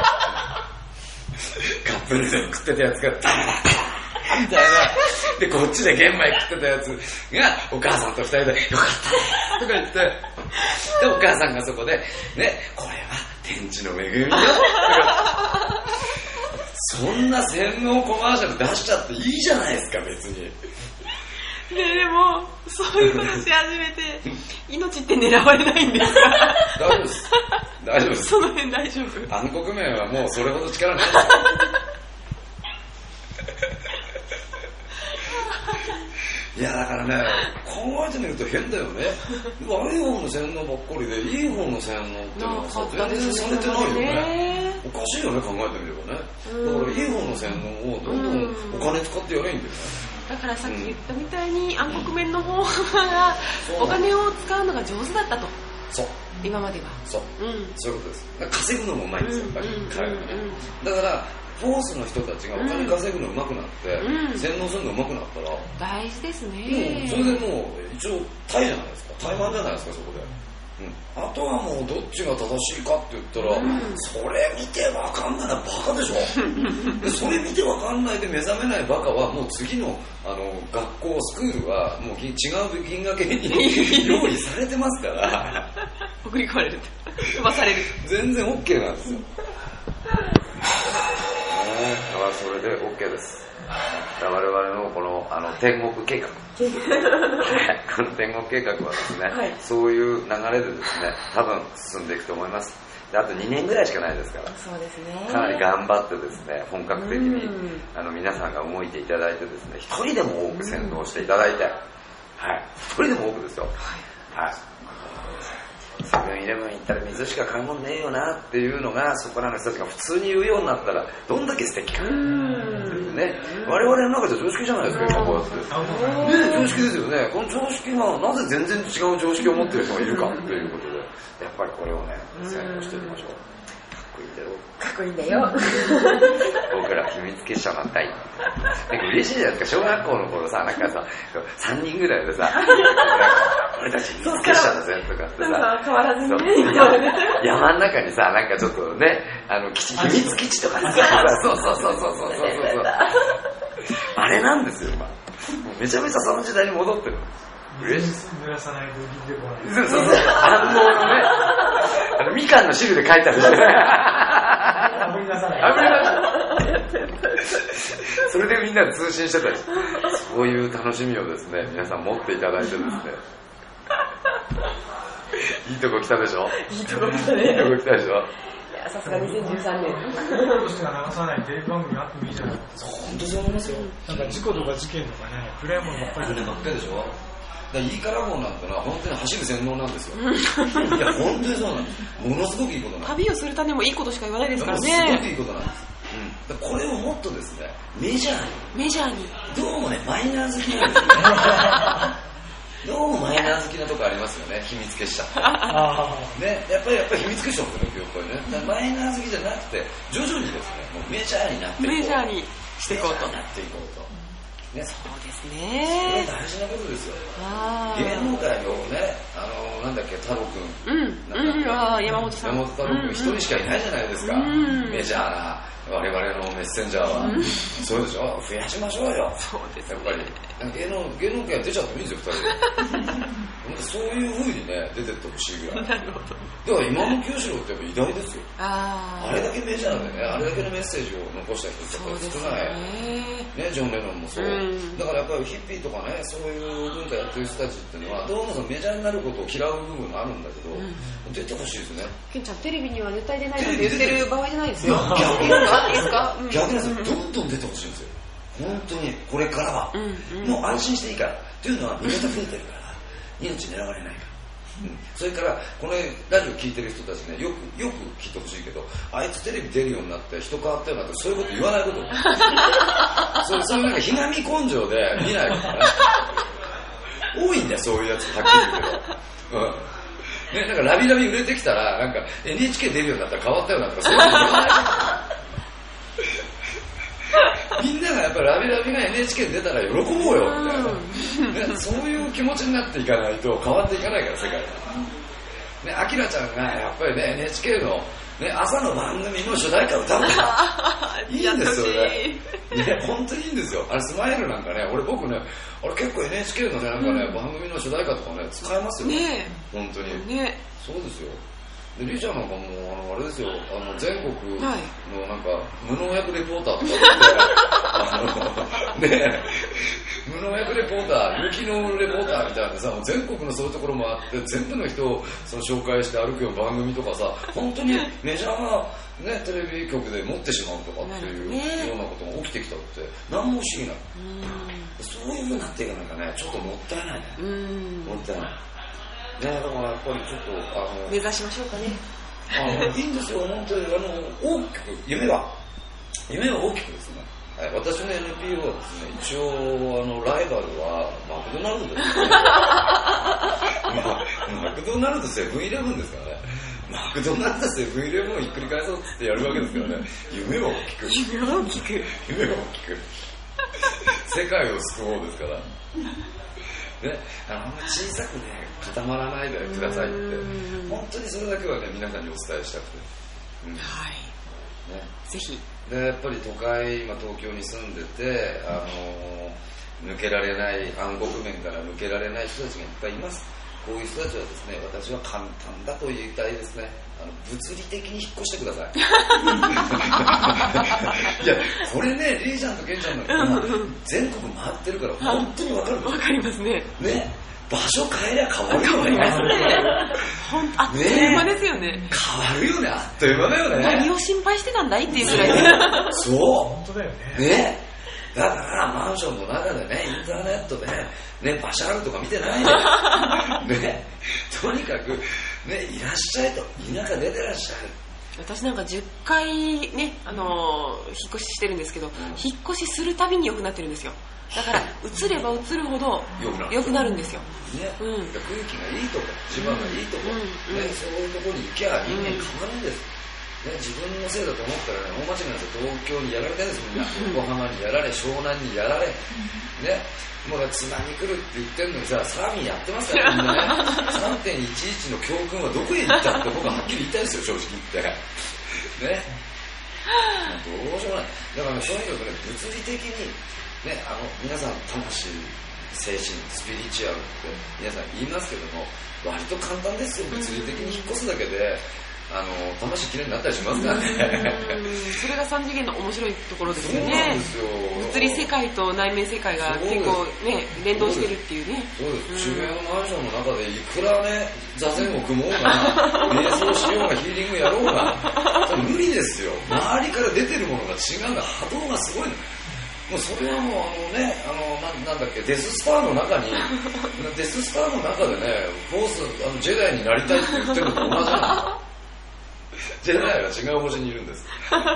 ップヌードル食ってたやつがダラダラみたいなでこっちで玄米食ってたやつがお母さんと二人でよかったとか言ってでお母さんがそこでねこれは天地の恵みよとかそんな洗脳コマーシャル出しちゃっていいじゃないですか別に。 ねえでもそういうことし始めて命って狙われないんですか？ 大丈夫です大丈夫です。 その辺大丈夫。 暗黒面はもうそれほど力ないですいやだからね、考えてみると変だよね。悪い方の洗脳ばっかりでいい方の洗脳っていうのはさ全然されてないよね。おかしいよね、考えてみればね。だからいい方の洗脳をどんどんお金使ってやればいいんだよね。 だからさっき言ったみたいに、暗黒面の方がお金を使うのが上手だったと。 そう。 今までは。 そう。うん、そういうことです。だから稼ぐのもうまいんですよ、やっぱり彼はね。だからフォースの人たちがお金稼ぐの上手くなって、うん、洗脳するの上手くなったら大事ですね。 もうそれでもう一応タイじゃないですか、タイマンじゃないですかそこで、うん、あとはもうどっちが正しいかって言ったら、うん、それ見てわかんないのはバカでしょでそれ見てわかんないで目覚めないバカはもう次の、あの学校スクールはもう違う銀河系に用意されてますから送り込まれる飛ばされる全然 OK なんですよだからそれで OK です。我々のこの、あの天国計画この天国計画はですね、はい、そういう流れでですね多分進んでいくと思います。であとにねんぐらいしかないですから、 そうですね、 かなり頑張ってですね本格的にあの皆さんが動いていただいてですね、一人でも多く先導していただいて、はい、一人でも多くですよ、はい、はいセブンイレブン行ったら水しか買い物ねえよなっていうのがそこらの人たちが普通に言うようになったらどんだけ素敵かっていうね、我々の中じゃ常識じゃないですか今こうやってね、常識ですよね。この常識がなぜ全然違う常識を持ってる人がいるかっていうことでやっぱりこれをね先導していきましょう。かっこいいんだよかっこいいんだよ僕ら秘密結社なんだいなんか嬉しいじゃないですか。小学校の頃さなんかささんにんぐらいでさ俺たち秘密結社だぜとかってさ変わらずにね山の中にさなんかちょっとねあの基地秘密基地とかさそうそうそうそうそうそうそうあれなんですよ今めちゃめちゃその時代に戻ってる。嬉しい。 濡らさないと出てこない。 そうそうそう。暗号のね、あのみかんの汁で書いてある。 あぶり出さない。 あぶり出さない。それでみんなで通信してたり。そういう楽しみをですね、皆さん持っていただいてですね。いいとこ来たでしょ。 いいとこ来たね。 いいとこ来たでしょ。 さすがにせんじゅうさんねんとしては流さないテレビ番組あってもいいじゃないですか。 本当そう思いますよ。 なんか事故とか事件とかね暗いものばっかりばっかりでしょ。だからいいからもんなんてのは本当に走る洗脳なんですよいや本当にそうなんです。ものすごくいいことなんです。 旅をする種もいいことしか言わないですからね。 すごくいいことなんです、うん、これをもっとですねメジャーにメジャーにどうもねマイナー好きなんですよねどうもマイナー好きなとこありますよね。秘密結社ね、やっぱりやっぱり秘密結社もね業界ねマイナー好きじゃなくて徐々にですねもうメジャーになっていこうメジャーにしていこうとなっていこうとね、 そうですね。 それ大事なことですよ。芸能界をね、あのなんだっけ太郎くん、 うん、うん、あ山本さん、 山本太郎くん一人しかいないじゃないですか。うん、メジャーな我々のメッセンジャーは、うん、そうでしょ。増やしましょうよ。 そうです、ね。 やっぱり芸能芸能界出ちゃってもいいですよ二人で。そういう風にね出てってほしいぐらい。 なるほど。 だから今の清志郎ってやっぱ偉大ですよ。 ああれだけメジャーでね、あれだけのメッセージを残した人ってやっぱり少ない。ね、ジョン・レノンもそう、うん、だからやっぱりヒッピーとかねそういう文化やってる人たちっていうのはどうもそのメジャーになることを嫌う部分があるんだけど、うん、出てほしいですね。 ケンちゃんテレビには絶対出ないなんて言ってる場合じゃないですよ。 逆にですか、 うん、逆にですよ、どんどん出てほしいんですよ本当にこれからは、うんうん、もう安心していいからっていうのは味方増えてるから命狙われないからうん、それからこのラジオ聞いてる人たちねよくよく聞いてほしいけどあいつテレビ出るようになって人変わったようになってそういうこと言わないことそうそういうなんかひがみ根性で見ないからね多いんだよそういうやつはっきり言うけど、うんね、なんかラビラビ売れてきたらなんか エヌエイチケー 出るようになったら変わったようになったらそういうこと言わないみんながやっぱりラビラビが エヌエイチケー 出たら喜ぼうよみたいな、ね、そういう気持ちになっていかないと変わっていかないから世界が、ね、アキラちゃんがやっぱりね エヌエイチケー の、ね、朝の番組の主題歌を歌うからいいんですよねね本当にいいんですよ。あれスマイルなんかね俺僕ねあれ結構 エヌエイチケー のねなんかね、うん、番組の主題歌とかね使えますよね本当にねそうですよ。でリーちゃんなんかもうあのあれですよあの全国のなんか無農薬レポーターとかって、はい、あのね無農薬レポーター、有機農レポーターみたいなさ、もう全国のそういうところもあって、全部の人をその紹介して歩くような番組とかさ、本当にメジャーな、ね、テレビ局で持ってしまうとかっていうようなことが起きてきたって、何も不思議ない。そういう風になっていかないかね、ちょっともったいないね。うんもったいない。ね、だからやっぱりちょっと、あの、 目指しましょうかね。 あのいいんですよ、本当に。あの、大きく、夢は、夢は大きくですね。はい、私の エヌピーオー はですね、一応あのライバルはマクドナルドですね。ま、マクドナルドセブンイレブンですからね。マクドナルドセブンイレブンをひっくり返そうってやるわけですからね。夢は大きく。 夢は大きく。 夢は大きく。世界を救おうですから。ね、あのあんま小さくね固まらないでくださいって本当にそれだけはね皆さんにお伝えしたくて、うん、はいね、ぜひでやっぱり都会今東京に住んでてあの抜けられない暗黒面から抜けられない人たちがいっぱいいます。こういう人たちはですね私は簡単だと言いたいですね。あの物理的に引っ越してください。いやこれねリーちゃんとケンちゃんの全国回ってるから本当に分かるんですよ。 分かりますね。 ね場所変えりゃ変わるよね。 ほんあっという間ですよね。 変わるよね、あっという間だよね。 何を心配してたんだいっていうぐらい。 そう。 本当だよね。 ね。だからマンションの中でね、インターネットでね、ねバシャールとか見てないで、ね、とにかくねいらっしゃいと田舎出てらっしゃい。 私なんかじゅっかいね、あのー、引っ越ししてるんですけど、引っ越しするたびに良くなってるんですよ。だから移れば移るほど良くなるんですよ。 ね、うん、空気がいいとか地盤がいいとか、うんね、そういうところに行きゃ人間変わるんです、ね、自分のせいだと思ったらね大間違いなんですよ。東京にやられたんですみんな。横浜にやられ湘南にやられ、ね、もう津波来るって言ってんのにさサーミンやってますからみんなね。さんてんいちいち の教訓はどこへ行ったって僕ははっきり言いたいですよ正直言ってね。どうしようもない。だからねとにかくね物理的にね、あの皆さん魂、精神、スピリチュアルって皆さん言いますけども割と簡単ですよ。物理的に引っ越すだけであの魂きれいになったりしますからね。 それが三次元の面白いところですよね。 そうなんですよ。 物理世界と内面世界が結構ね連動してるっていうね。 そうです。渋谷のマンションの中でいくらね座禅を組もうが瞑想しようがヒーリングやろうが無理ですよ。周りから出てるものが違うんだ。波動がすごいの。もうそれはもうあのねあの な, なんだっけデススターの中にデススターの中でねフォースあのジェダイになりたいって言ってるのと同じなんです。ジェダイは違う星にいるんです。は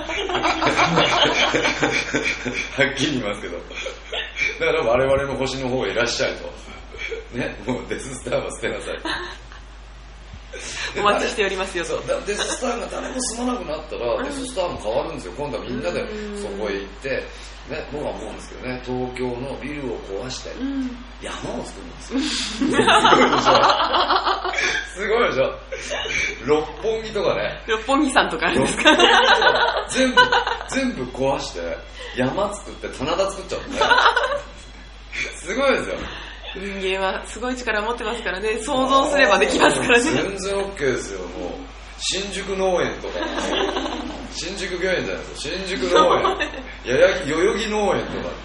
っきり言いますけど。だから我々の星の方へいらっしゃいと。ね、もうデススターは捨てなさい。 お待ちしておりますよと。 デススターが誰も住まなくなったらデススターも変わるんですよ。今度はみんなでそこへ行ってね、僕は思うんですけどね、東京のビルを壊して山を作るんですよ。すごいでしょ。すごいでしょ。六本木とかね。 六本木山とかあるんですか。 全部全部壊して山作って棚田作っちゃうんね。すごいですよ。 人間はすごい力を持ってますからね。想像すればできますからね。 全然 OK ですよ。もう新宿農園とか、新宿病院じゃないですよ。新宿農園、やや代々木農園とか。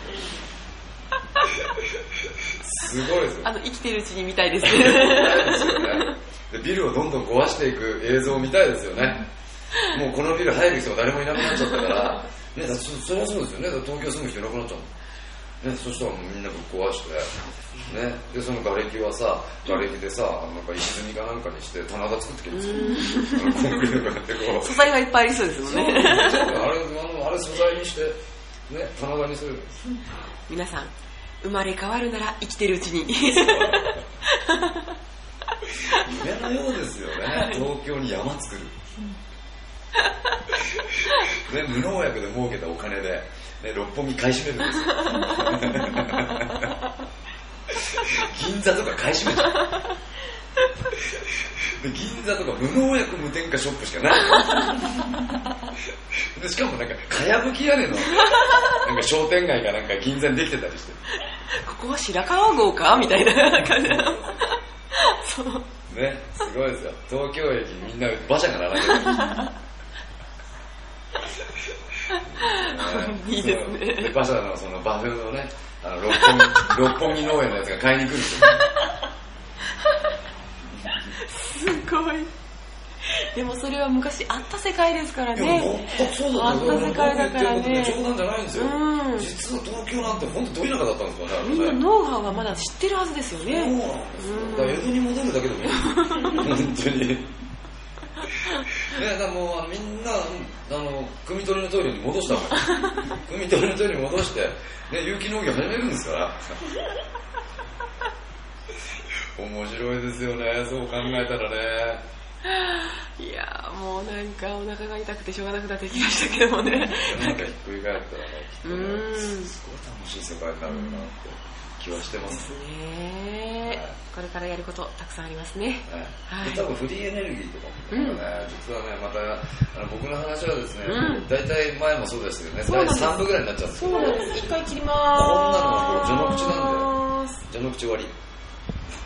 すごいですよ。 あの生きてるうちに見たいですね。 ですよね。でビルをどんどん壊していく映像を見たいですよね。もうこのビル入る人が誰もいなくなっちゃったから、ね、だ そ, それはそうですよね。だ東京住む人いなくなっちゃう。ね、そしたらもうみんなぶっ壊して、ね、でその瓦礫はさ、瓦礫でさ、なんか石積みかなんかにして棚田作ってきるんですよ。コンクリートがやってこう。 素材がいっぱいありそうですもんね。 あれ、あのあれ素材にして、ね、棚田にする。 皆さん、生まれ変わるなら生きてるうちに。 夢のようですよね。東京に山作る。ね、無農薬で儲けたお金で。ね、六本木買い占めるんですよ。銀座とか買い占めちゃう。で銀座とか無農薬無添加ショップしかないでしかもなんかかやぶき屋根のなんか商店街がなんか銀座にできてたりして、 ここは白川郷かみたいな感じ。そうね、すごいですよ。東京駅にみんな馬車が並んでる。 いいですね。 で馬車のその馬フのねあの六本木六本木農園のやつが買いに来るんですよすごい。でもそれは昔あった世界ですからね。 全くそうだった。 あった世界だからね。 冗談じゃないんですよ、うん、実は東京なんて本当ど田舎だったんですからね。 みんなノウハウはまだ知ってるはずですよね。 そうなんですよ、うん、だから江戸に戻るだけでもいい本当にね、だからもうあのみんなあの汲取りのトイレに戻したもん汲取りのトイレに戻して、ね、有機農業始めるんですから面白いですよね、そう考えたらね。 いやーもうなんかお腹が痛くてしょうがなくなってきましたけどもね。 なんかひっくり返ったらね、きっとね、すごい楽しい世界になるなって気はしてます。 ですね、はい、これからやることたくさんありますね。 はい。はい、多分フリーエネルギーとかもね、うん、実はねまたあの僕の話はですね、大、う、体、ん、前もそうですけどね、だいさん部ぐらいになっちゃうんですけど、 そうなんです。一回切りまーす。 こんなのは序の口なんで、序の口終わり。